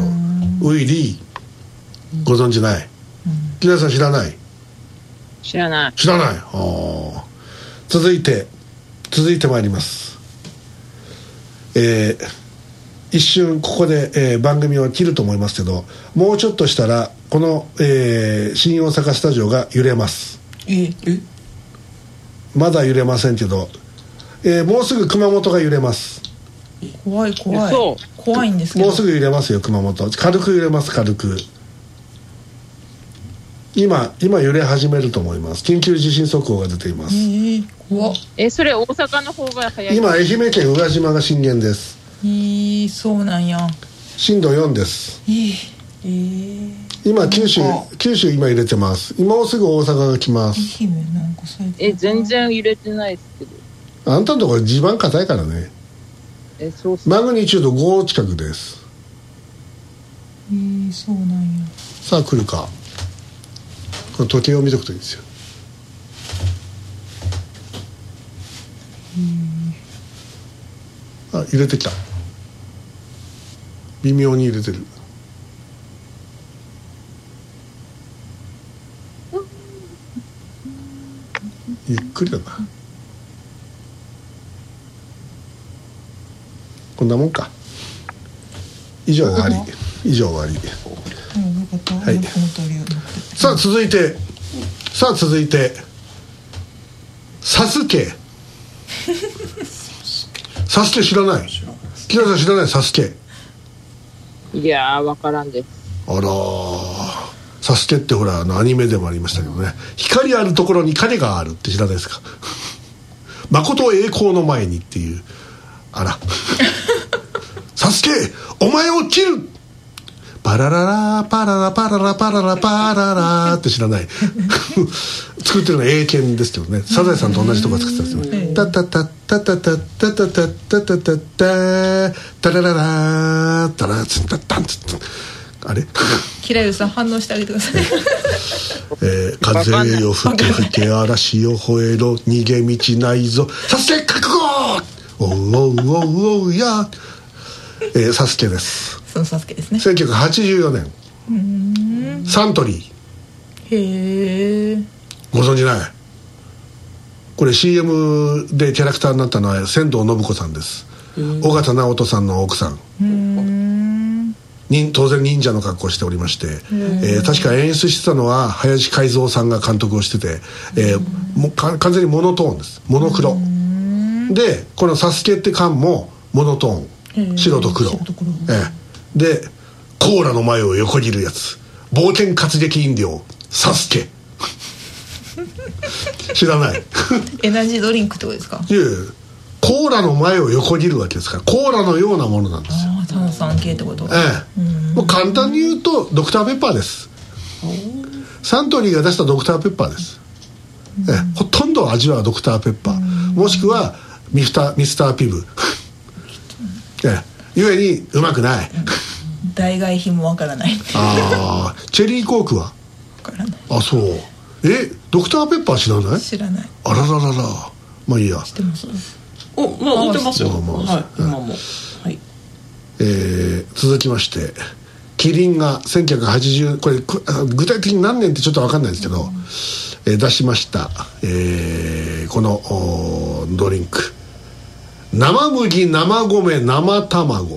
ウイリーご存知ない？木田さん知らない？ 知らない知らない。あ続いて続いてまいります。えー一瞬ここで、えー、番組を切ると思いますけどもうちょっとしたらこの、えー、新大阪スタジオが揺れます。 ええまだ揺れませんけど、えー、もうすぐ熊本が揺れます。 怖い怖い怖いんですけどもうすぐ揺れますよ熊本軽く揺れます軽く今今揺れ始めると思います。緊急地震速報が出ています。えー、怖っえそれ大阪の方が早い？ 今愛媛県宇和島が震源です。 えー、そうなんや。 震度よんです。 えーえー、 今九州九州今入れてます。今もうすぐ大阪が来ます。 愛媛なんかえ全然入れてないですけど。 あんたのところ地盤硬いからね。 えそうそうマグニチュードご近くです。 えー、そうなんや。 さあ来るか。この時計を見とくといいですよ。あ入れてきた。微妙に入れてる。ゆっくりだな。こんなもんか。以上終わり。以上終わり。はい。さあ続いてさあ続いてサスケサスケ知らない？木田さん知らない？サスケ。 いやー分からんです。 あらサスケってほらあのアニメでもありましたけどね、光あるところに影があるって知らないですか？誠栄光の前にっていう、あらサスケお前を切るパラララパララパララパララパララって知らない作ってるのは英検ですけどね、サザエさんと同じとこ作ってたんですよ。タタタタタタタタタタタタタタラララタラツンタタンツンあれ平湯さん反応してあげてくださいえー、風よ吹け吹け嵐よ吠えろ逃げ道ないぞサスケ覚悟おうおうおうおうや、えー、サスケです。 そのサスケですね。 せんきゅうひゃくはちじゅうよねん、うーんサントリー。へえ。 ご存じない？これ シーエム でキャラクターになったのは仙道信子さんです。緒方直人さんの奥さん。うーん当然忍者の格好をしておりまして、えー、確か演出してたのは林海蔵さんが監督をしてて、えー、もう完全にモノトーンです。モノクロで、このサスケって缶もモノトーン、白と黒、えー、でコーラの前を横切るやつ、冒険活劇飲料サスケ知らないエナジードリンクってことですか？ いやいや、コーラの前を横切るわけですから、コーラのようなものなんですよ。 あ、炭酸系ってこと？ ええ、もう簡単に言うとドクターペッパーです。サントリーが出したドクターペッパーです。ええ、ほとんど味はドクターペッパー、もしくはミスター、ミスターピブええ、ゆえにうまくない代替品もわからないああ、チェリーコークはわからない。 あ、そう。え、ドクターペッパー知らない？ 知らない。 あらららら、まあいいや。 知ってます。 お、まあ売ってますよ。 まあまあ、 はい、今も、はい。 えー、続きましてキリンがせんきゅうひゃくはちじゅう、これ具体的に何年ってちょっと分かんないんですけど、えー、出しました、えー、このドリンク、生麦生米生卵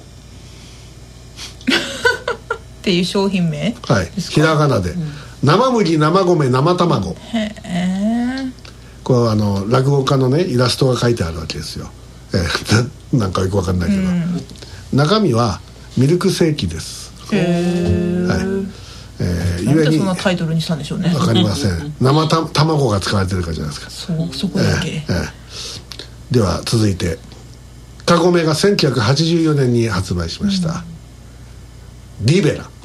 っていう商品名？ はい、ひらがなで、うん、生麦生米生卵。へえ。これはあの落語家のねイラストが書いてあるわけですよ、えー、なんかよく分かんないけど、うん、中身はミルクセーキです。へえ、はい、 えー、なんでそんなタイトルにしたんでしょうね。 分かりません生た卵が使われてるからじゃないですか。 そう、そこだけ、えーえー、では続いてカゴメがせんきゅうひゃくはちじゅうよねんに発売しました、うん、リベラ。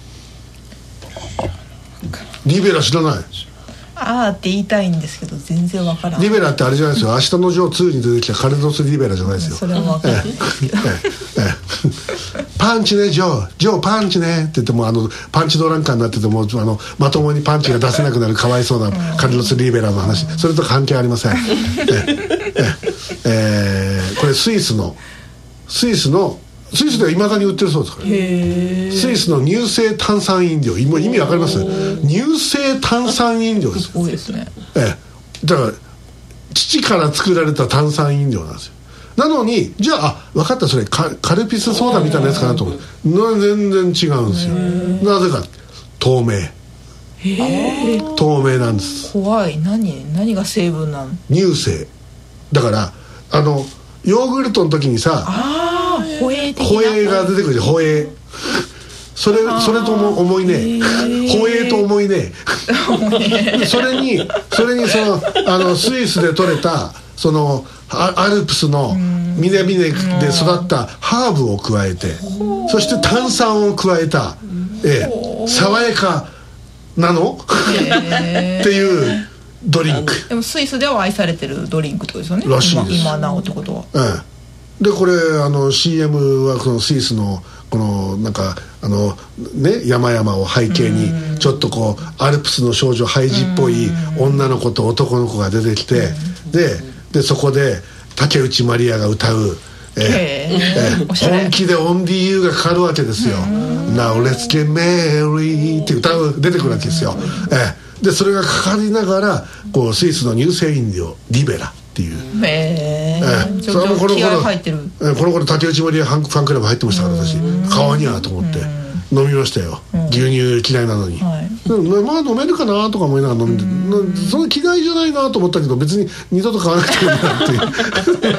リベラ知らない？ あーって言いたいんですけど全然わからない。 リベラってあれじゃないですよ、明日のジョーツーに出てきたカルロス・リベラじゃないですよ。 それもわかんないですけど、ええええ、パンチねジョー、ジョーパンチねって言ってもあのパンチドランカーになっててもあのまともにパンチが出せなくなるかわいそうなカルロス・リベラの話、それと関係ありません。ええええ、これスイスのスイスのスイスではいまだに売ってるそうですから、ね、スイスの乳性炭酸飲料、今意味わかります？乳性炭酸飲料です。 すごいですね。 ええ、だから乳から作られた炭酸飲料なんですよ。なのにじゃあ分かった、それ カ, カルピスソーダみたいなやつかなと思う。全然違うんですよ。なぜか透明。へ透明なんです。 怖い。何何が成分なの？ 乳性だからあのヨーグルトの時にさ、 あホエー的なホエーが出てくるじゃん。ホエーそれそれとも重いね。ホエーと重いね。それにそれにそのあのスイスで採れたそのアルプスの峰々で育ったハーブを加えて、そして炭酸を加えた、ええ、爽やかなのっていうドリンク。 でもスイスでは愛されてるドリンクってことですよね。 らしいです。 今なおってことは、 ええ、でこれあの シーエム はこのスイスのこのなんかあのね山々を背景にちょっとこうアルプスの少女ハイジっぽい女の子と男の子が出てきて、ででそこで竹内まりやが歌う、ええええ、本気でオンディユーがかかるわけですよ。 Now let's get married って歌う出てくるわけですよ、ええ、でそれがかかりながらこうスイスの乳製飲料リベラっていう、 へえ、 ええ、それもこの頃入ってる、 ええ、この頃竹内まりやファンクラブ入ってましたから、私川にはと思って飲みましたよ。牛乳嫌いなのに、はい、まあ飲めるかなとか思いながら飲んで、その嫌いじゃないなと思ったけど別に二度と買わなくてもいいなっていう、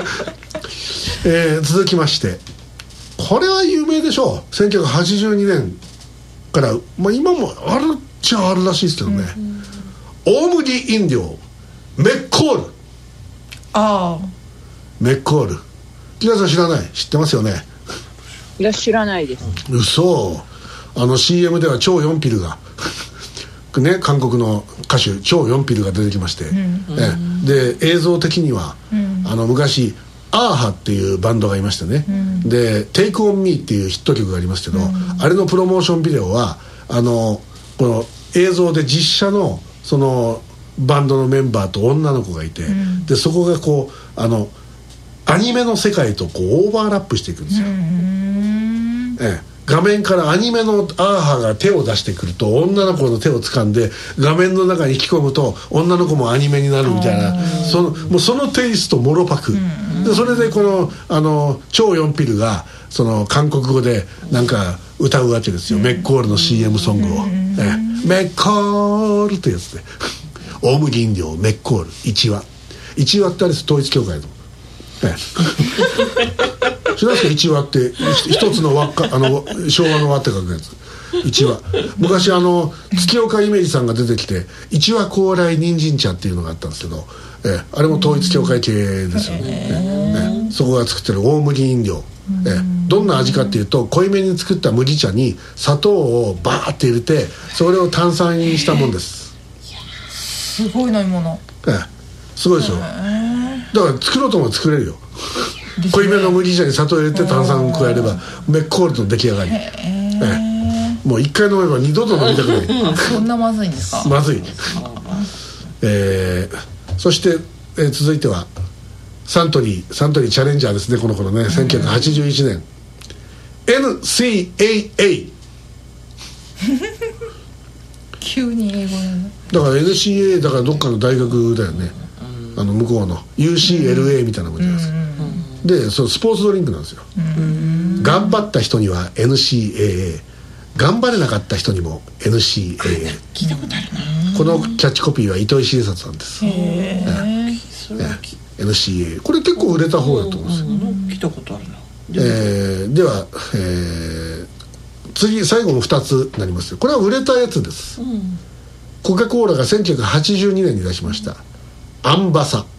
えー、続きましてこれは有名でしょう。せんきゅうひゃくはちじゅうにねんから、まあ、今もあるっちゃあるらしいですけどね、大麦飲料メッコール。 ああ、 メッコール皆さん知らない？知ってますよね？ いや知らないです。 嘘。 あの シーエム では超ヨンピルがね、韓国の歌手超ヨンピルが出てきまして、うん、で映像的には、うん、あの昔アーハっていうバンドがいましたね、うん、で Take on Me っていうヒット曲がありますけど、うん、あれのプロモーションビデオはあのこの映像で実写のそのバンドのメンバーと女の子がいて、うん、でそこがこうあのアニメの世界とこうオーバーラップしていくんですよ、うん、ええ、画面からアニメのアーハが手を出してくると女の子の手を掴んで画面の中に引き込むと女の子もアニメになるみたいな、そのもうそのテイストもろパク、うん、でそれでこのあの超ヨンピルがその韓国語でなんか歌うわけですよ、うん、メッコールの シーエム ソングを、うん、ええ、メッコールってやつで大麦飲料メッコールいちわいちわってあれです、統一教会の、ええ知らないですか、いちわって一つの輪っか、あの昭和の輪って書くやついちわ。昔あの月岡イメージさんが出てきていちわ高麗人参茶っていうのがあったんですけど、えあれも統一教会系ですよね、ね、そこが作ってる大麦飲料、えどんな味かっていうと濃いめに作った麦茶に砂糖をバーって入れてそれを炭酸にしたもんです。 すごい飲み物、 えすごいですよ。だから作ろうとも作れるよ濃いめの麦茶に砂糖入れて炭酸加えればメッコールの出来上がり、ええ、もう一回飲めば二度と飲みたくないそんなまずいんですか。 まずい、えー、そして、えー、続いてはサントリーサントリーチャレンジャーですね、この頃ね、せんきゅうひゃくはちじゅういちねん エヌシーエーエー急に英語だから エヌシーエー だからどっかの大学だよね、あの向こうの ユーシーエルエー みたいなもんじゃないですか、うんでそのスポーツドリンクなんですよ。頑張った人には エヌシーエーエー 頑張れなかった人にも エヌシーエーエー聞いたことあるな。 このキャッチコピーは糸井重里さんです。へえ、エヌシーエー これ結構売れた方だと思うんですよ、うんうん、 聞いたことあるな。 えー、では、えー、次最後のふたつになります。これは売れたやつです、うん、コカ・コーラがせんきゅうひゃくはちじゅうにねんに出しましたアンバサ。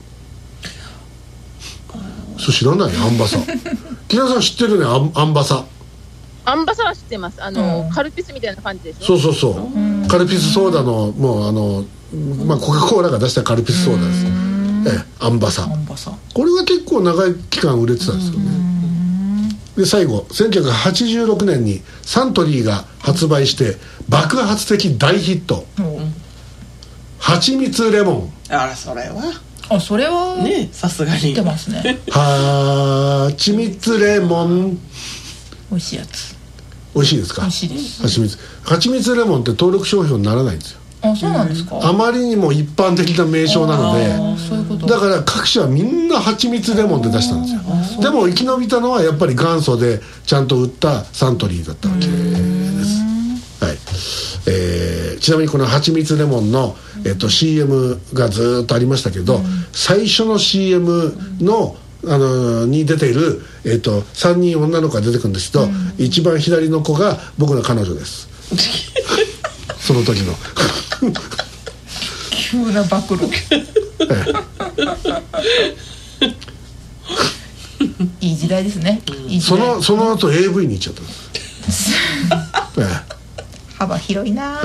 そう知らないアンバサ木田さん知ってるね、アン、アンバサ。 アンバサは知ってます。あの、うん、カルピスみたいな感じでしょ。 そうそうそう、うん、カルピスソーダのもうあの、まあ、コカ・コーラが出したカルピスソーダです、ええ、アンバサ。アンバサこれは結構長い期間売れてたんですよね。で最後せんきゅうひゃくはちじゅうろくねんにサントリーが発売して爆発的大ヒット、はちみつレモン。 あらそれはあ、それはね、さすがに知ってますねはちみつレモン美味しいやつ。 美味しいですか。 美味しいです。 はちみつはちみつレモンって登録商標にならないんですよ。 あ、そうなんですか。 あまりにも一般的な名称なので、 そういうこと。 だから各社はみんなはちみつレモンで出したんですよ。でも生き延びたのはやっぱり元祖でちゃんと売ったサントリーだったわけです。はい、えー、ちなみにこのはちみつレモンの、えっと、シーエム がずっとありましたけど、うん、最初の シーエム の、あのー、に出ている、えっと、さんにん女の子が出てくるんですけど、うん、一番左の子が僕の彼女ですその時の急な暴露いい時代ですね、いい時代。 その、その後 エーブイ に行っちゃったんですええ幅広いな、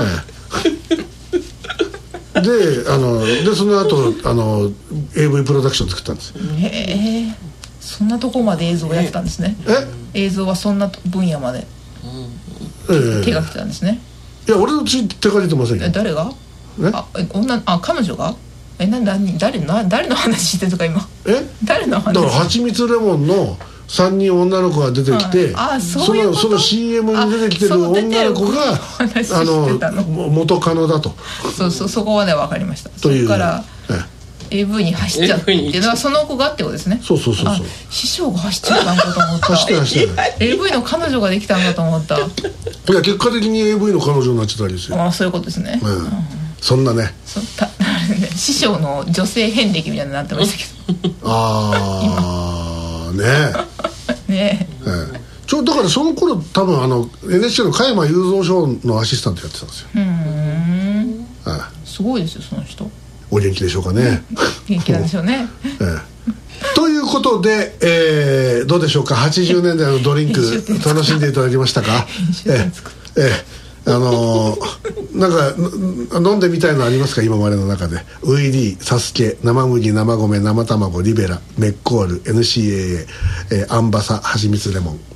ええ、であのでその後あの エーブイ プロダクション作ったんですよ。 へえ、そんなとこまで映像をやってたんですね。え映像はそんな分野まで、ええ、手がけてたんですね。 いや俺のち手がけてませんよ。 誰があ女あ彼女がえな何誰な誰の話してるとか今え誰の話。 だからはちみつレモンのさんにん女の子が出てきて、 はい、あそういうこと。 その シーエム に出てきてる女の子があの元カノだと。 そうそう、そこはね分かりました。そこから エーブイ に走っちゃってっていうのはその子がってことですね。 そうそうそうそう。 師匠が走っちゃったんだと思った。 走って走ってエーブイ の彼女ができたんだと思った。いや結果的に エーブイ の彼女になっちゃったりですよ。 あそういうことですね、 うんうん、そんなねそた師匠の女性遍歴みたいになってましたけどああねえねえ、 ええ、ちょだからその頃多分あの エヌエイチケー の加山雄三賞のアシスタントやってたんですよ。うーん、はい、すごいですよその人。 お元気でしょうかね元気なんでしょうね、 ええ、ということで、えー、どうでしょうか。はちじゅうねんだいのドリンク楽しんでいただけましたか。ええええ、あのー、なんか飲んでみたいのありますか、今までの中で。ウイディ、サスケ、生麦、生米、生卵、リベラ、メッコール、 エヌシーエーエー、えー、アンバサ、はちみつレモン。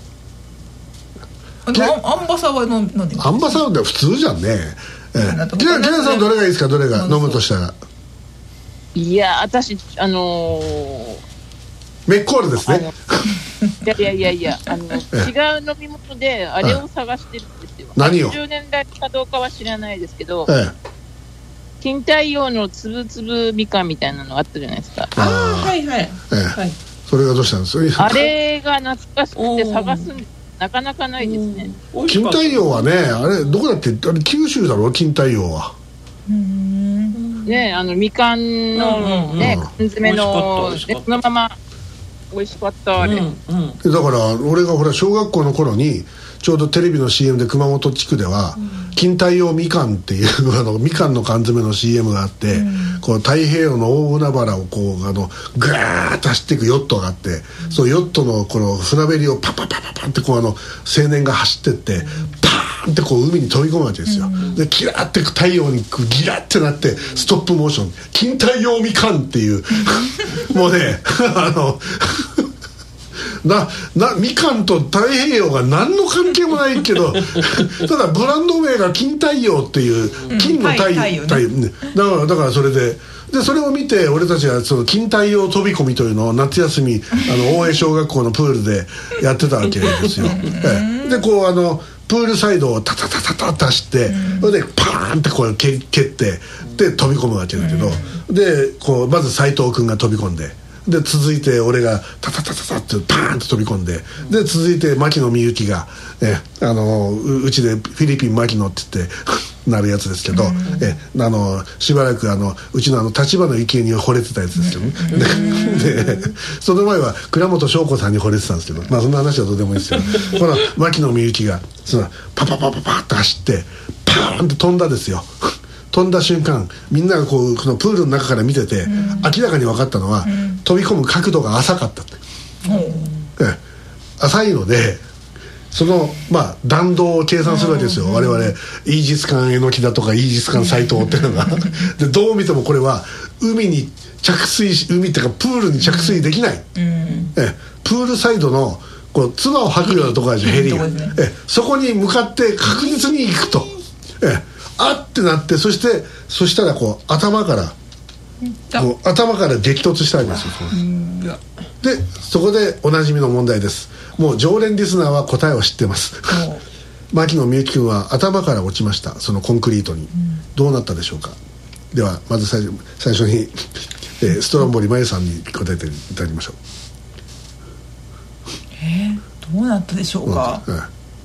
アンバサは飲んでみます。 アンバサは普通じゃんね。ええ、キラさんどれがいいですか、どれが飲むとしたら。 いや私あのー、 メッコールですね。 いやいやいやいや、あの違う飲み物であれを探してるんですよ。 何を？はちじゅうねんだいかどうかは知らないですけど、 ええ、 金太陽のつぶつぶみかんみたいなのあったじゃないですか。 ああ、はいはい、ええはい、それがどうしたんですか。 あれが懐かしくて探すんです。なかなかないですね。 金太陽はね、あれどこだっけ、あれ九州だろ、金太陽は。 うーんね、あのみかんのね、缶詰のね、そのまま美味しかったあれ、うんうん、だから俺がほら小学校の頃にちょうどテレビの シーエム で熊本地区では、うん、金太陽みかんっていうあのみかんの缶詰の シーエム があって、うん、こう太平洋の大海原をこうあのグーッと走っていくヨットがあって、うん、そのヨットのこの船べりをパパパパパってこうあの青年が走ってって、うん、パーンってこう海に飛び込むわけですよ、うん、でキラーって太陽にギラッてなってストップモーション金太陽みかんっていうもうねあのななみかんと太平洋が何の関係もないけどただブランド名が金太陽っていう金の太陽、うん、太陽、ね、だからだからそれででそれを見て俺たちはその金太陽飛び込みというのを夏休みあの大江小学校のプールでやってたわけですよ、ええ、でこうあのプールサイドをタタタタタタして、うん、それでパーンってこう蹴ってで飛び込むわけだけど、うん、でこうまず斉藤君が飛び込んでで続いて俺がタタタタタってパーンと飛び込んでで続いて牧野みゆきが、えあの う, うちでフィリピン牧野って言ってなるやつですけど、うん、えあのしばらくあのうちのあの立花幸恵に惚れてたやつですけど、ね、で, でその前は倉本翔子さんに惚れてたんですけど、まあそんな話はどうでもいいですけどこの牧野みゆきがそのパパパパパって走ってパーンと飛んだですよ。飛んだ瞬間みんながこうこのプールの中から見てて、うん、明らかに分かったのは、うん、飛び込む角度が浅かったって、うんえ浅いのでその、まあ、弾道を計算するわけですよ、うん、我々イージス艦えのきだとかイージス艦斎藤っていうのがでどう見てもこれは海に着水海っていうかプールに着水できない、うんえプールサイドのこう唾を吐くようなところあるじゃんヘリが、ね、えそこに向かって確実に行くとえあってなってそしてそしたらこう頭からこう頭から激突したんですよ。でそこでおなじみの問題です。もう常連リスナーは答えを知ってます牧野みゆき君は頭から落ちました。そのコンクリートに、うん、どうなったでしょうか。ではまず最初、最初に、えー、ストロンボリマユさんに答えていただきましょう。 えー、どうなったでしょうか。うんうん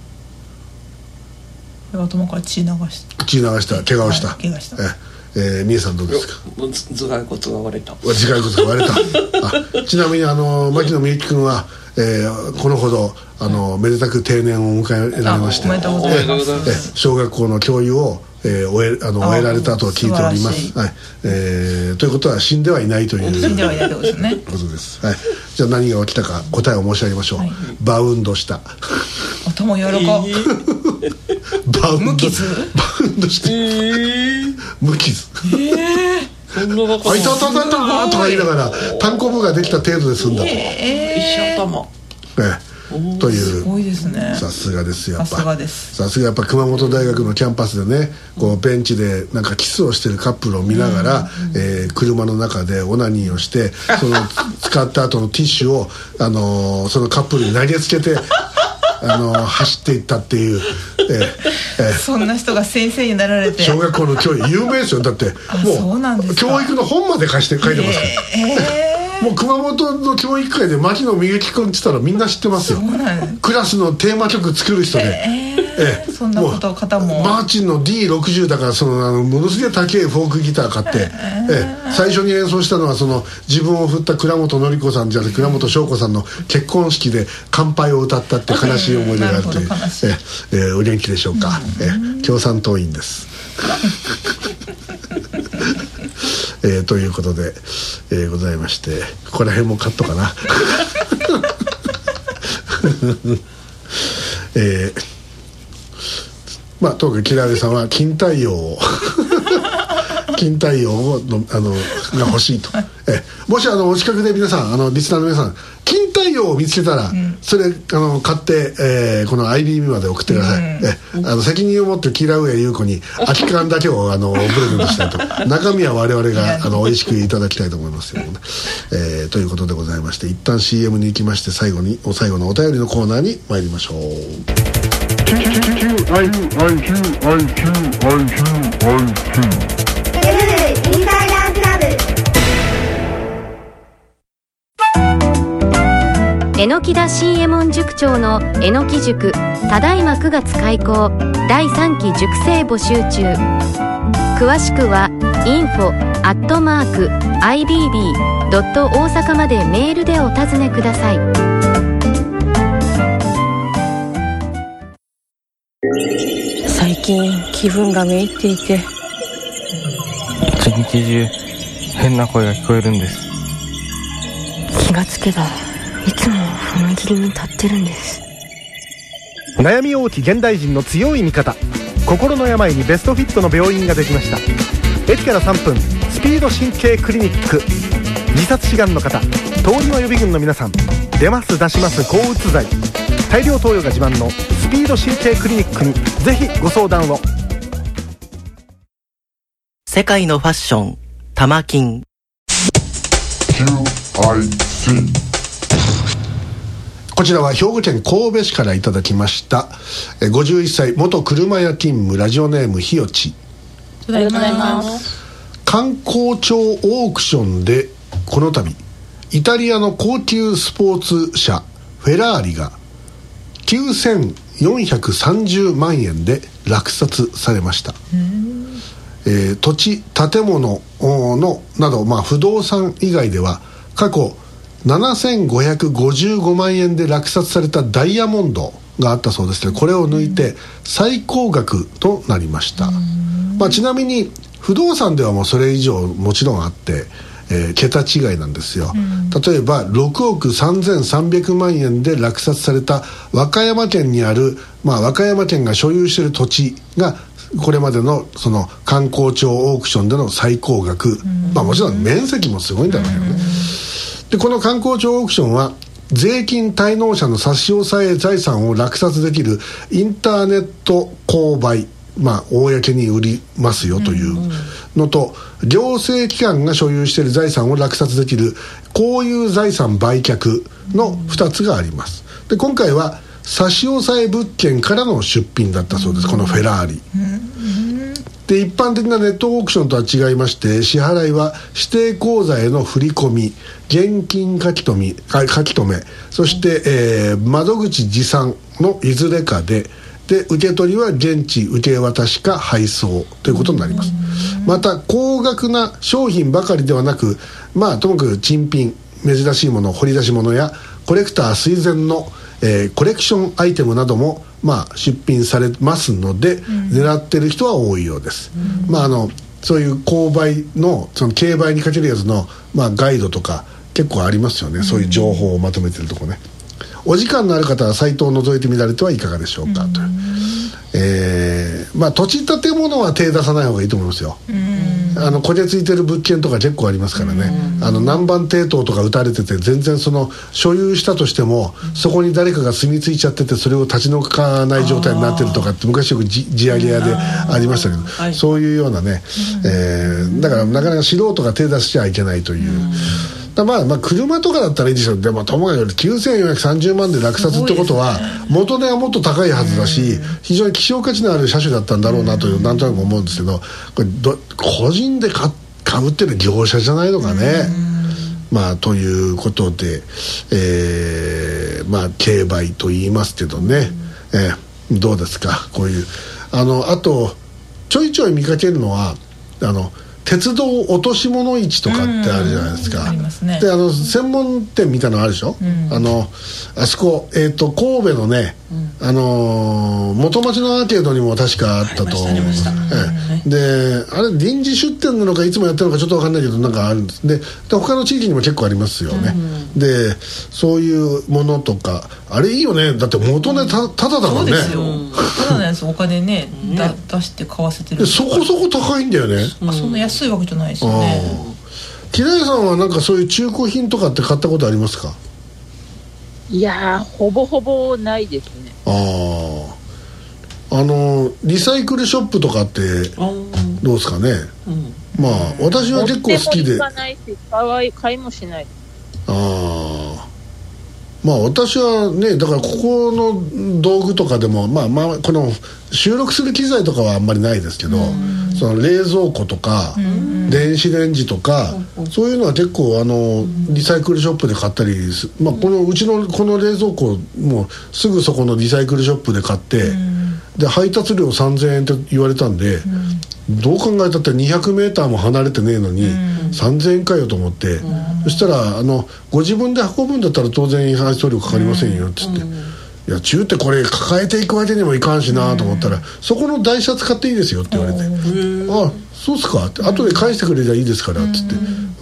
頭から血流した血流した怪我をした、 はい、怪我した、 ええー、みえさんどうですか。 頭蓋骨が割れた頭蓋骨が割れたあちなみにあの牧野みゆき君は、えー、このほどあのめでたく定年を迎えられましておめでとうございます、 えー、小学校の教諭をえー、終えあの終えられたと聞いております、はいえー、ということは死んではいないという死んではいないということですねことです、はい、じゃあ何が起きたか答えを申し上げましょう、はい、バウンドした頭柔らか、えー、 バウンド無傷バウンドして、えー、無傷えー、そんなバカあいたたたたとか言いながら単行部ができた程度で済んだと、 えー、 石頭えーというすごいですね。 さすがですやっぱさすがですさすがやっぱ熊本大学のキャンパスでねこうベンチでなんかキスをしてるカップルを見ながら、うんえー、車の中でオナニーをしてその使った後のティッシュを、あのー、そのカップルに投げつけてあのー、走っていったっていう、えーえー、そんな人が先生になられて小学校の教育有名ですよ。だってもう教育の本まで書いて書いてますから、えーえーもう熊本の教育界で牧野みゆき君って言ったらみんな知ってますよ。クラスのテーマ曲作る人で、 えーえー、そんなこと方もマーチンの ディーろくじゅう だからそのあのものすげえ高いフォークギター買って、えーえー、最初に演奏したのはその自分を振った倉本典子さんじゃなくて倉本翔子さんの結婚式で乾杯を歌ったって悲しい思い出があるという、えーえー、お元気でしょうか、うんえー、共産党員ですえー、ということで、えー、ございましてここら辺もカットかなえー、 まあとにかくキラリさんは金太陽を金太陽をのあのが欲しいとえもしあのお近くで皆さんあのリスナーの皆さん金太陽を見つけたら、うん、それあの買って、えー、この アイビーエム まで送ってください、うん、えあの責任を持ってキラウエ優子に空き缶だけをあのプレゼントしたいと中身は我々があの美味しくいただきたいと思いますよ、ねえー、ということでございまして一旦 シーエム に行きまして最後にお最後のお便りのコーナーに参りましょう。 えのきだ新右衛門塾長のえのき塾ただいまくがつ開講だいさんき塾生募集中。詳しくは インフォ アットマーク アイビービー ドット 大阪までメールでお尋ねください。 最近気分がめいっていて一日中変な声が聞こえるんです。 気がつけばいつも踏切に立ってるんです。 悩み多き現代人の強い味方、心の病にベストフィットの病院ができました。駅からさんぷんスピード神経クリニック。自殺志願の方、通りの予備軍の皆さん、出ます出します抗うつ剤、大量投与が自慢のスピード神経クリニックにぜひご相談を。 世界のファッション玉金キューアイシー。 こちらは兵庫県神戸市からいただきました。ごじゅういっさい元車屋勤務、ラジオネームひよち。 ありがとうございます。 観光庁オークションでこの度イタリアの高級スポーツ車フェラーリがきゅうせんよんひゃくさんじゅうまんえんで落札されました。えー、土地建物のなど、まあ、不動産以外では過去ななせんごひゃくごじゅうごまんえんで落札されたダイヤモンドがあったそうですけど、これを抜いて最高額となりました。まあ、ちなみに不動産ではもうそれ以上もちろんあって、えー、桁違いなんですよ。例えばろくおくさんぜんさんびゃくまんえんで落札された和歌山県にある、まあ、和歌山県が所有している土地がこれまでのその観光庁オークションでの最高額、まあ、もちろん面積もすごいんだろうけどね。でこの観光庁オークションは税金滞納者の差し押さえ財産を落札できるインターネット購買、まあ、公に売りますよというのと、行政機関が所有している財産を落札できる公有財産売却のふたつがあります。で今回は差し押さえ物件からの出品だったそうです、このフェラーリ。で一般的なネットオークションとは違いまして、支払いは指定口座への振り込み、現金書き留め、書き留めそして、えー、窓口持参のいずれかで、で受け取りは現地受け渡しか配送ということになります。また高額な商品ばかりではなく、まあともかく珍品、珍しいもの、掘り出し物やコレクター垂涎の、えー、コレクションアイテムなども、まあ、出品されますので、うん、狙ってる人は多いようです。うん、まああのそういう購買のその競売にかけるやつの、まあ、ガイドとか結構ありますよね、うん、そういう情報をまとめてるとこね。お時間のある方はサイトを覗いてみられてはいかがでしょうか、うん、という、えーまあ、土地建物は手出さない方がいいと思いますよ。あのこじついてる物件とか結構ありますからね。あの南蛮抵当とか打たれてて全然その所有したとしてもそこに誰かが住み着いちゃっててそれを立ち退かない状態になってるとかって昔よく地上げ屋でありましたけど、はい、そういうようなね、えー、だからなかなか素人が手出しちゃいけないという。だまあ、まあ車とかだったらいいでしょう。でもともかくきゅうせんよんひゃくさんじゅうまんで落札ってことは元値はもっと高いはずだし、非常に希少価値のある車種だったんだろうなというなんとなく思うんですけど、これど個人で買うっていうのは業者じゃないのかね。まあということで、えー、まあ競売と言いますけどね、えー、どうですかこういうあのあとちょいちょい見かけるのはあの鉄道落とし物市とかってあるじゃないですか、 ありますね。 であの専門店みたいなのあるでしょ、うん、あのあそこ、えー、と神戸のね、うん、あのー、元町のアーケードにも確かあったと思います。であれ臨時出店なのかいつもやってるのかちょっと分かんないけどなんかあるんです。でで他の地域にも結構ありますよね、うん、でそういうものとかあれいいよね。だって元値 た, ただだからね。 そうですよ、ただのやつお金ねだ出して買わせてる。 そこそこ高いんだよね、 うん、あそんな安いわけじゃないですよね。 木梨さんはなんかそういう中古品とかって買ったことありますか？ いやーほぼほぼないですね。 あああのリサイクルショップとかってどうですかね、うん、まあ私は結構好きで。持ってもいかないし買い、買いもしない。ああまあ私はねだからここの道具とかでもまあまあこの収録する機材とかはあんまりないですけど、その冷蔵庫とか電子レンジとかそういうのは結構あのリサイクルショップで買ったり、まあこのうちのこの冷蔵庫もすぐそこのリサイクルショップで買ってで配達料さんぜんえんって言われたんで、どう考えたってにひゃくメーターも離れてねえのにさんぜんえんかよと思って、そしたらあのご自分で運ぶんだったら当然配送料かかりませんよっつって、いや中ってこれ抱えていくわけにもいかんしなと思ったら、そこの台車使っていいですよって言われて、あそうっすかって後で返してくれりゃいいですからっつって、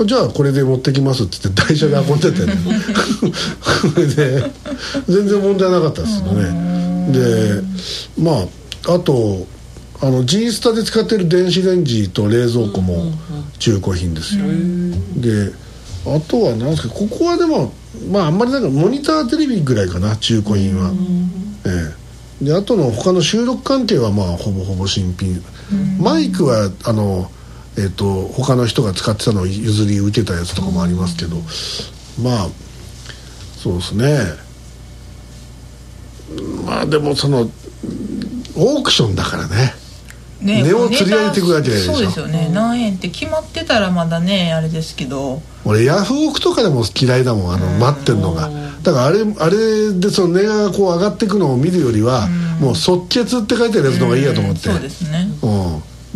じゃあこれで持ってきますっつって台車で運んでてねそれで全然問題なかったですよね。でまああとあのジースタで使ってる電子レンジと冷蔵庫も中古品ですよ。であとは何ですか、ここはでもまああんまりなんかモニターテレビぐらいかな中古品は、ええ、であとの他の収録関係はまあほぼほぼ新品。マイクはあの、えー、と他の人が使ってたのを譲り受けたやつとかもありますけど、まあそうですね。まあでもそのオークションだからねね、値を釣り上げていくわけでしょ。 そうですよね、うん、何円って決まってたらまだねあれですけど、 俺ヤフオクとかでも嫌いだもん、あの待ってんのが。だからあれあれでその値がこう上がっていくのを見るよりは、うもう即決って書いてあるやつの方がいいやと思って。 そうですね、 うん、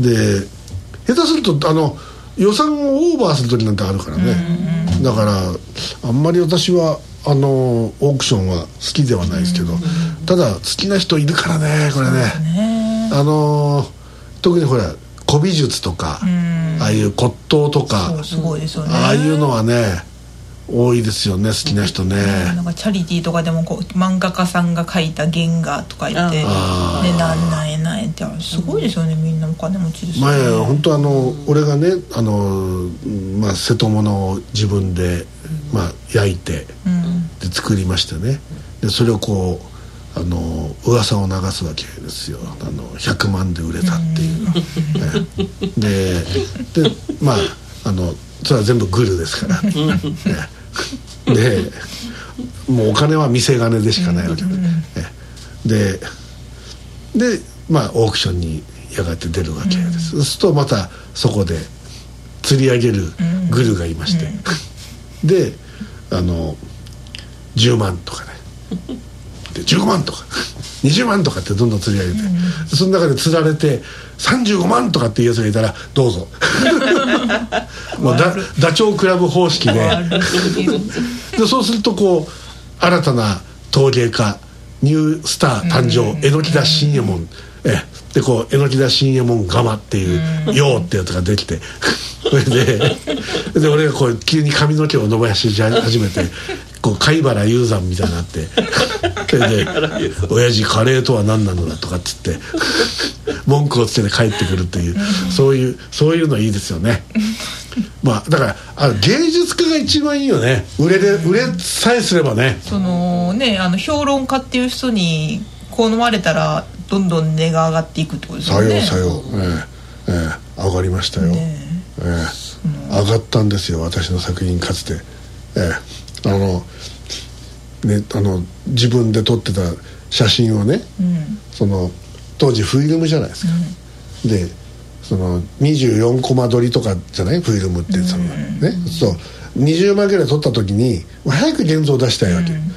で下手するとあの予算をオーバーする時なんてあるからね、だからあんまり私はあのオークションは好きではないですけど、ただ好きな人いるからねこれ ね, ねあの特にほら古美術とかああいう骨董とか、 そうすごいですよね、 ああいうのはね多いですよね、好きな人ね。 なんかチャリティーとかでもこう漫画家さんが描いた原画とか言って、ね、何万円何円ってすごいですよね、みんなお金持ちですよね。 前本当あの俺がねあの、まあ、瀬戸物を自分で、まあ、焼いて、うん、で作りましてね、でそれをこうあの噂を流すわけですよ、あのひゃくまんで売れたっていう、うん、で, でまああのそれは全部グルですから、ね、でもうお金は見せ金でしかないわけで、ね、ででまあオークションにやがて出るわけです、そうするとまたそこで釣り上げるグルがいまして、であのじゅうまんとかねでじゅうごまんとかにじゅうまんとかってどんどん釣り上げて、うん、その中で釣られてさんじゅうごまんとかっていうやつがいたらどうぞもうダ, ダチョウ倶楽部方式 で, でそうするとこう新たな陶芸家ニュースター誕生、榎田新右衛門、えでこう榎田新右衛門釜っていう「よう」ってやつができてそれ で, で俺がこう急に髪の毛を伸ばし始めてこう貝原雄山みたいになってそれで「親父カレーとは何なのだ」とかっつって文句をつけて帰ってくるっていうそういうそういうのいいですよね。まあだからあの芸術家が一番いいよね、売れで売れさえすればね。 そのねあの評論家っていう人に好まれたらどんどん値が上がっていくってことですよね。 さようさよう、ええええ、上がりましたよ、ねええ、上がったんですよ私の作品かつて、ええ、あのねあの自分で撮ってた写真をね、うん、その当時フィルムじゃないですか、うん、でそのにじゅうよんコマ撮りとかじゃないフィルムってその、ね、そうにじゅうまいぐらい撮った時に早く現像を出したいわけ、うん、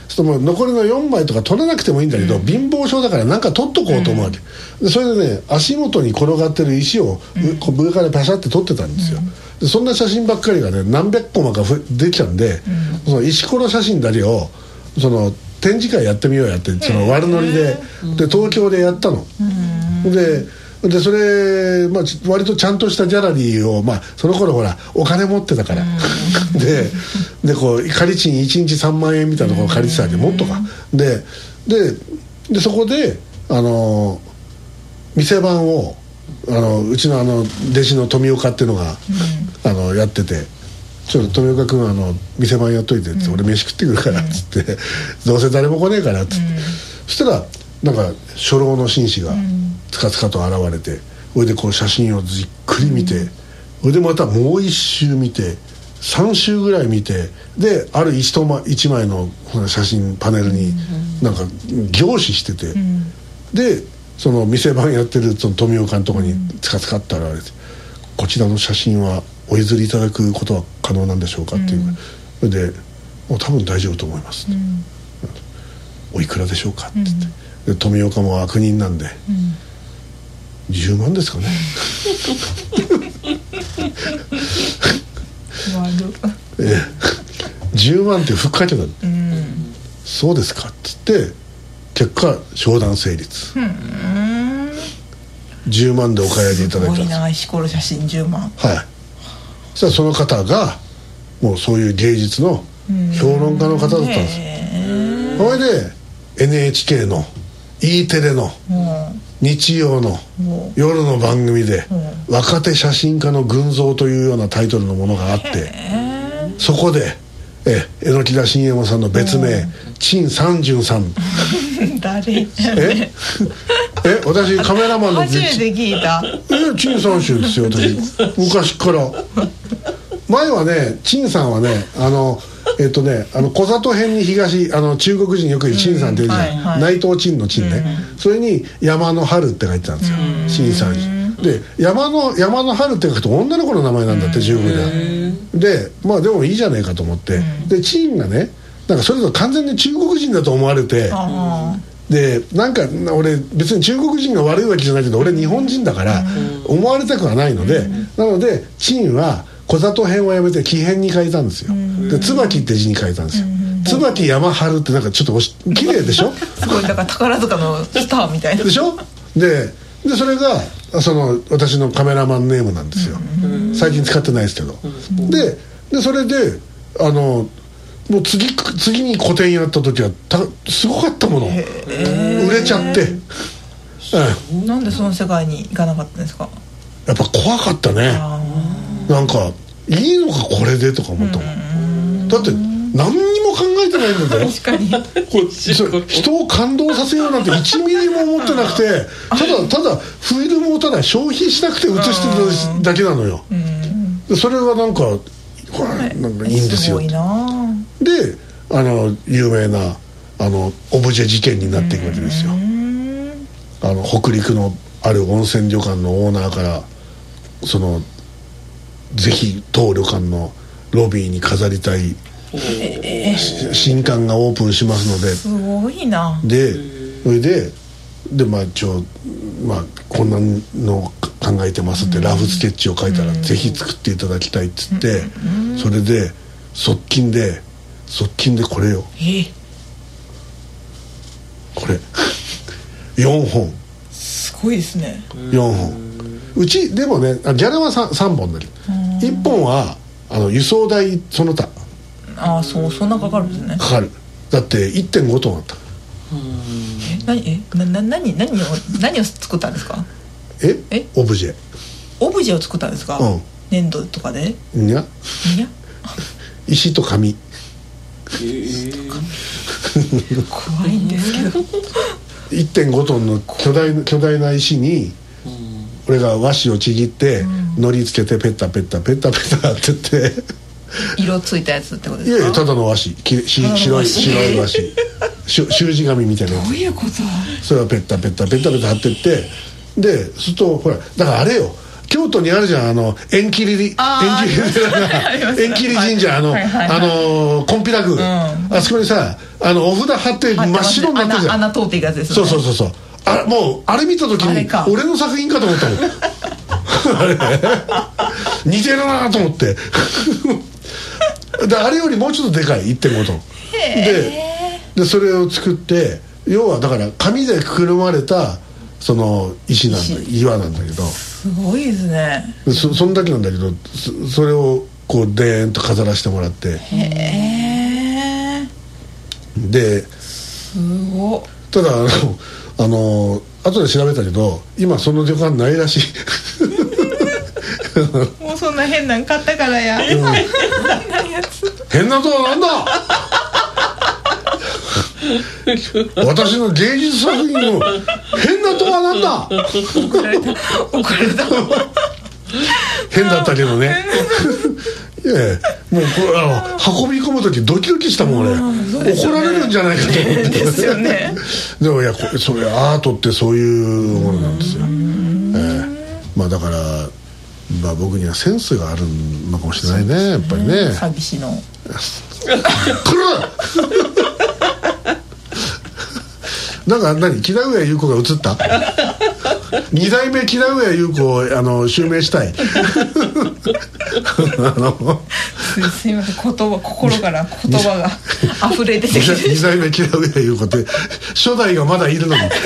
その残りのよんまいとか取らなくてもいいんだけど、うん、貧乏症だから何か取っとこうと思うわけ、うん、でそれでね足元に転がってる石を、うん、上からパシャって撮ってたんですよ、うん、でそんな写真ばっかりがね何百コマかできたんで、うん、その石ころ写真だけをその展示会やってみようやってその悪ノリで、うん、で東京でやったの、うん、ででそれ、まあ、割とちゃんとしたギャラリーを、まあ、その頃ほらお金持ってたから、うん、で, でこう仮賃いちにちさんまんえんみたいなところ借りてたわけ、もっとかでででそこであの店番をあのうちのあの弟子の富岡っていうのが、うん、あのやってて、ちょっと富岡君あの店番やっといてって、うん、俺飯食ってくるからっつって、うん、どうせ誰も来ねえからっつって、うん、そしたらなんか初老の紳士がつかつかと現れて、それでこう写真をじっくり見て、それでまたもう一周見てさん周ぐらい見て、である一枚の写真パネルになんか凝視してて、でその店番やってるその富岡のところにつかつかって現れて、こちらの写真はお譲りいただくことは可能なんでしょうかっていう、それでもう多分大丈夫と思いますって、おいくらでしょうかって言って、で富岡も悪人なんで、うん、じゅうまんですかねええ、じゅうまんってふっかけた、うん、そうですかっつって結果商談成立、うん、じゅうまんでお買い上げいただいたんです。すごいな、石ころ写真じゅうまん。 はい。そしたらその方がもうそういう芸術の評論家の方だったんですよ。それで エヌエイチケー の E テレの日曜の夜の番組で若手写真家の群像というようなタイトルのものがあって、そこでえ榎田信右衛門さんの別名陳三順さん誰ええ私カメラマンの初めて聞いた。 え陳三順ですよ私昔から前はね陳さんはねあのえっとねあの小里編に東あの中国人よく言う陳さんって言うじゃん、うんはいはい、内藤陳の陳ね、うん、それに山の春って書いてたんですよ、陳三順で山の山の春って書くと女の子の名前なんだって中国では。でまあでもいいじゃねえかと思って、うん、で陳がねなんかそれと完全に中国人だと思われて、でなんか俺別に中国人が悪いわけじゃないけど俺日本人だから思われたくはないので、うん、なので陳は小里編をやめて木編に変えたんですよ、うん、で椿って字に変えたんですよ、うん、椿山春ってなんかちょっとおし綺麗でしょすごいだから宝塚のスターみたいなでしょ。ででそれがその私のカメラマンネームなんですよ、うん、最近使ってないですけど、うん、で, でそれであのもう 次, 次に個展やった時はたすごかったもの売れちゃって、 うん、なんでその世界に行かなかったんですか。 やっぱ怖かったね。なんかいいのかこれでとか思ったもん。だって何にも考えてないんだよ。 確かに人を感動させようなんていちミリも思ってなくてただただフィルムをただ消費しなくて写してるだけなのよ。でそれがなんかほらなんかいいんですよ。 すごいな。 であの有名なあのオブジェ事件になっていくわけですよ。あの北陸のある温泉旅館のオーナーからそのぜひ当旅館のロビーに飾りたい、えー、新館がオープンしますのですごいな。 でそれででまあ一応まあこんなの考えてますってラフスケッチを書いたら、うん、ぜひ作っていただきたいっつって、うん、それで側近で側近でこれよ、 えこれよんほんすごいですね。 よんほんうちでもねギャラは 3, さんぼんだけどいっぽんはあの輸送代その他。 ああそうそんなかかるんですね。 かかる。だって いってんご トンあった。 え何えなな何何を何を作ったんですか。 ええオブジェオブジェを作ったんですか、うん、粘土とかで。 いやいや石と紙、 えー、怖いんですけどいってんご トンの巨大巨大な石に俺が和紙をちぎって、うん、のりつけてペッタペッタペッタペッタって言って色ついたやつってことですか。 いやいやただの和紙きし白い白い和紙習字紙みたいなやつ。 どういうこと。 それはペッタペッタペッタペッタ貼ってってでするとほらだからあれよ京都にあるじゃん、あの縁切り縁切り縁切り神社、あの、はいはいはい、あの金毘羅宮、うん、あそこにさ、あのお札貼って真っ白になってるじゃん。 穴通っていくやつですね。 そうそうそうそう、あもうあれ見た時に俺の作品かと思ったもんあれ似てるなと思ってであれよりもうちょっとでかい いってんご トンで、でそれを作って、要はだから紙でくるまれたその石なんだ、岩なんだけど、 すごいですね。 そ, そんだけなんだけど、 そ, それをこうでーんと飾らせてもらって、 へえ。 ですごっ。 ただあのあの後で調べたけど今その旅館ないらしいもうそんな変なん買ったからや、うん、変なやつ、 変なとはなんだ私の芸術作品の変なとはなんだ怒られた怒られた変だったけどねいやもうこれあの運び込む時ドキドキしたもん俺、ね、怒られるんじゃないかと思ってですよねでもいやそれアートってそういうものなんですよ、えー、まあだから、まあ、僕にはセンスがあるのかもしれないね、やっぱりね。 寂しのなんか何木田上優子が映った二代目木田上優子をあの襲名したいあのす, すいません、言葉心から言葉が溢れ出てきて二代目木田上優子って初代がまだいるのに初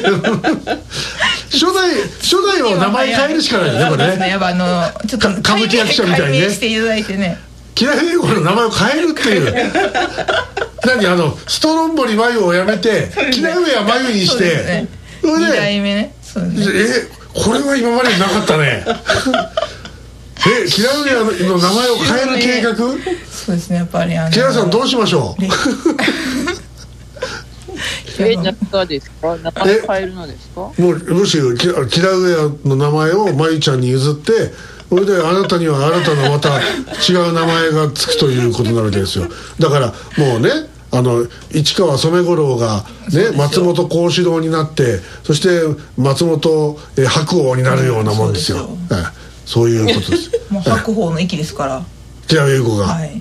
代初代は名前変えるしかないよねこれね。 やっぱあのちょっと歌舞伎役者みたいにねしていただいてね、 木田上優子の名前を変えるっていう何あのストロンボリ眉をやめて木田上は眉にして、 それでに代目ね、そうですね。 えこれは今までなかったねえ木田上の名前を変える計画そうですね、やっぱりあの木田さんどうしましょうえ中ですか、名前変えるのですか。もうむしろ木田上の名前を眉ちゃんに譲って、それであなたには新たなまた違う名前がつくということなわけですよ。だからもうね、あの市川染五郎が、ね、松本幸四郎になって、そして松本え白鸚になるようなもんですよ。そうですよ、ええ、そういうことですもう白鸚の域ですから木田優子が、 はい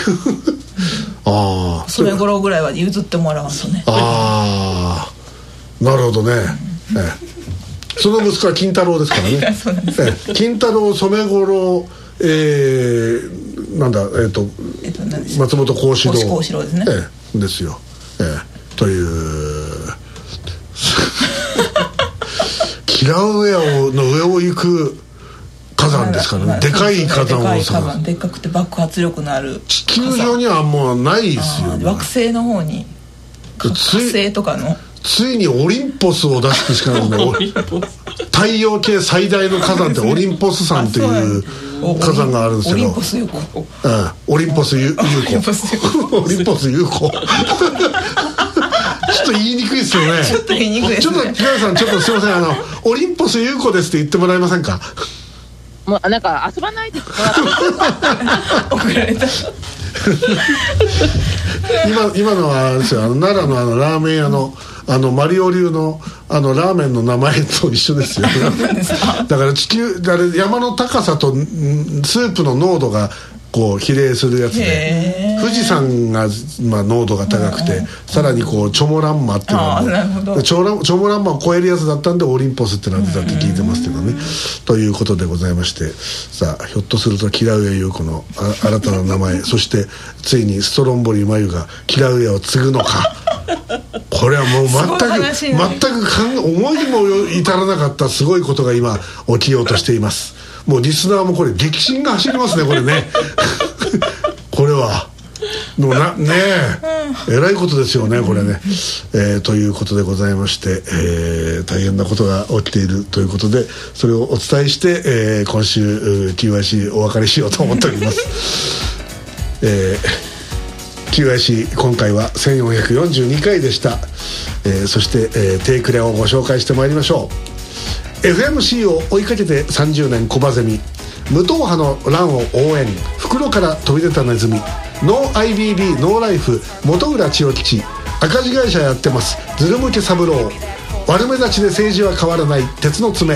ああ染五郎ぐらいは譲ってもらわんとね。 ああなるほどね、うん、ええ、その息子は金太郎ですからねそうなんです、ええ、金太郎染五郎、えー、なんだ、えーとえっと、松本幸四郎幸四郎ですね、 ええ、ですよ、ええ、というキラウェアの上を行く火山ですからね、まあ、でかい火山をさ、 でっかくて爆発力のある地球上にはもうないですよ、ね、 惑星の方に火星とかのついにオリンポスを出すしかないんだ太陽系最大の火山ってオリンポス山という火山があるんですけど、 オリンポス優子、 オリンポス優子オリンポス優子ちょっと言いにくいですよね。 ちょっと言いにくいですね。 ちょっと木原さん、ちょっとすいません、あのオリンポス優子ですって言ってもらえませんか。 もうなんか遊ばないで怒られた今, 今のはあれですよ、あの奈良のあのラーメン屋のあのマリオ流のあのラーメンの名前と一緒ですよだから地球あれ山の高さとスープの濃度がこう比例するやつで、富士山が、まあ、濃度が高くて、さらにこうチョモランマっていうのもチョモラン、チョモランマを超えるやつだったんでオリンポスってなってたって聞いてますけどね、ということでございまして、さあひょっとするとキラウエ優子の新たな名前そしてついにストロンボリー眉がキラウエを継ぐのかこれはもう全く全く思いも至らなかったすごいことが今起きようとしています。もうリスナーもこれ激震が走りますねこれねこれはもうなねえ、えらいことですよねこれね、えー、ということでございまして、えー、大変なことが起きているということで、それをお伝えして、えー、今週 キューアイシー お別れしようと思っております、えー、キューアイシー 今回はせんよんひゃくよんじゅうにかいでした、えー、そして、えー、テイクレアをご紹介してまいりましょう。エフエムシー を追いかけてさんじゅうねんコバゼミ、無党派の乱を応援、袋から飛び出たネズミ、ノー アイビービー ノーライフ、本浦千代吉、赤字会社やってますズル向け三郎、悪目立ちで政治は変わらない鉄の爪、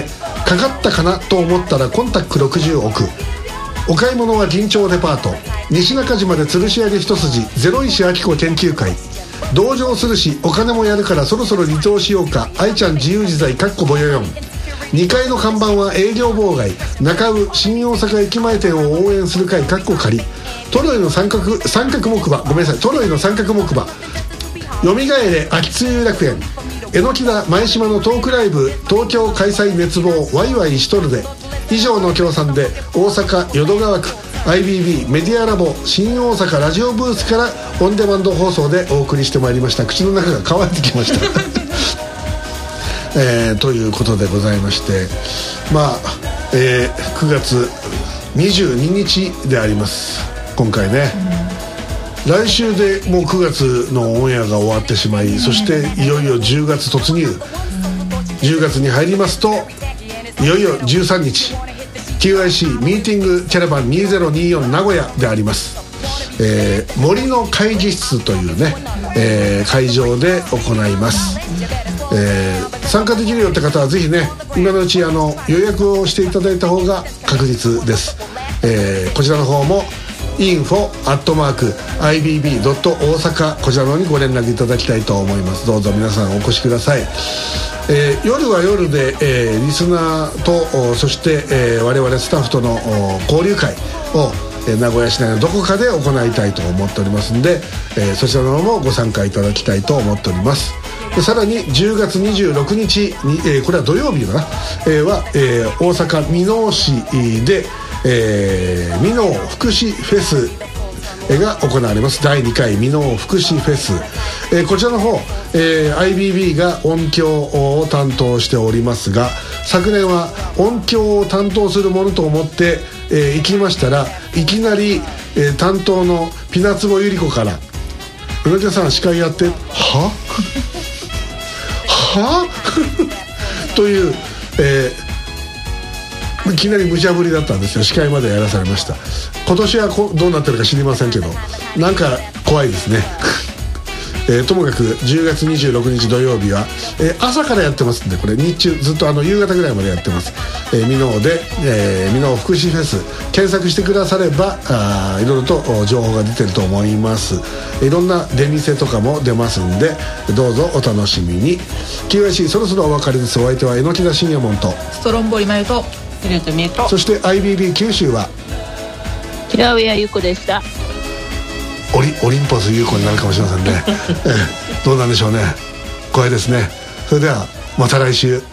かかったかなと思ったらコンタックろくじゅうおく、お買い物は銀町デパート、西中島で吊るし上げ一筋ゼロ石明子研究会、同情するしお金もやるからそろそろ離党しようか、愛ちゃん自由自在かっこぼよよん、にかいの看板は営業妨害、中尾新大阪駅前店を応援する会かっこ仮、トロイの三角三角木馬ごめんなさいトロイの三角木馬、よみがえれ秋津遊楽園、榎田前島のトークライブ東京開催熱望ワイワイしとるで、以上の協賛で大阪淀川区 アイビービー メディアラボ新大阪ラジオブースからオンデマンド放送でお送りしてまいりました。口の中が乾いてきました、えー、ということでございまして、まあ、えー、くがつにじゅうににちであります今回ね、うん、来週でもうくがつのオンエアが終わってしまい、そしていよいよじゅうがつ突入、じゅうがつに入りますといよいよじゅうさんにち キューアイシー ミーティングキャラバンにせんにじゅうよん名古屋であります、えー、森の会議室というね、えー、会場で行います、えー、参加できるよって方はぜひね今のうちあの予約をしていただいた方が確実です、えー、こちらの方もインフォアットマークアイビービードット大阪こちらの方にご連絡いただきたいと思います。どうぞ皆さんお越しください。えー、夜は夜で、えー、リスナーとそして、えー、我々スタッフとの交流会を、えー、名古屋市内のどこかで行いたいと思っておりますので、えー、そちらの方もご参加いただきたいと思っております。でさらにじゅうがつにじゅうろくにちに、えー、これは土曜日かな、えー、は、えー、大阪箕面市で、えー、箕面福祉フェスが行われます。だいにかい箕面福祉フェス、えー、こちらの方、えー、アイビービー が音響を担当しておりますが、昨年は音響を担当するものと思って、えー、行きましたらいきなり、えー、担当のピナツボゆり子から「宇野田さん司会やってははという、えー、いきなり無茶ぶりだったんですよ。司会までやらされました。今年はこどうなってるか知りませんけど、なんか怖いですね、えー、ともかくじゅうがつにじゅうろくにち土曜日は、えー、朝からやってますんで、これ日中ずっとあの夕方ぐらいまでやってます。箕面で、えー、箕面福祉フェス検索してくださればあいろいろと情報が出てると思います。いろんな出店とかも出ますんで、どうぞお楽しみに。 キューアイシー そろそろお別れです。お相手は榎田信也門とストロンボリマユとそして アイビービー 九州は平上優子でした。 オリ、オリンポス優子になるかもしれませんね、えー、どうなんでしょうね。怖いですね。それではまた来週。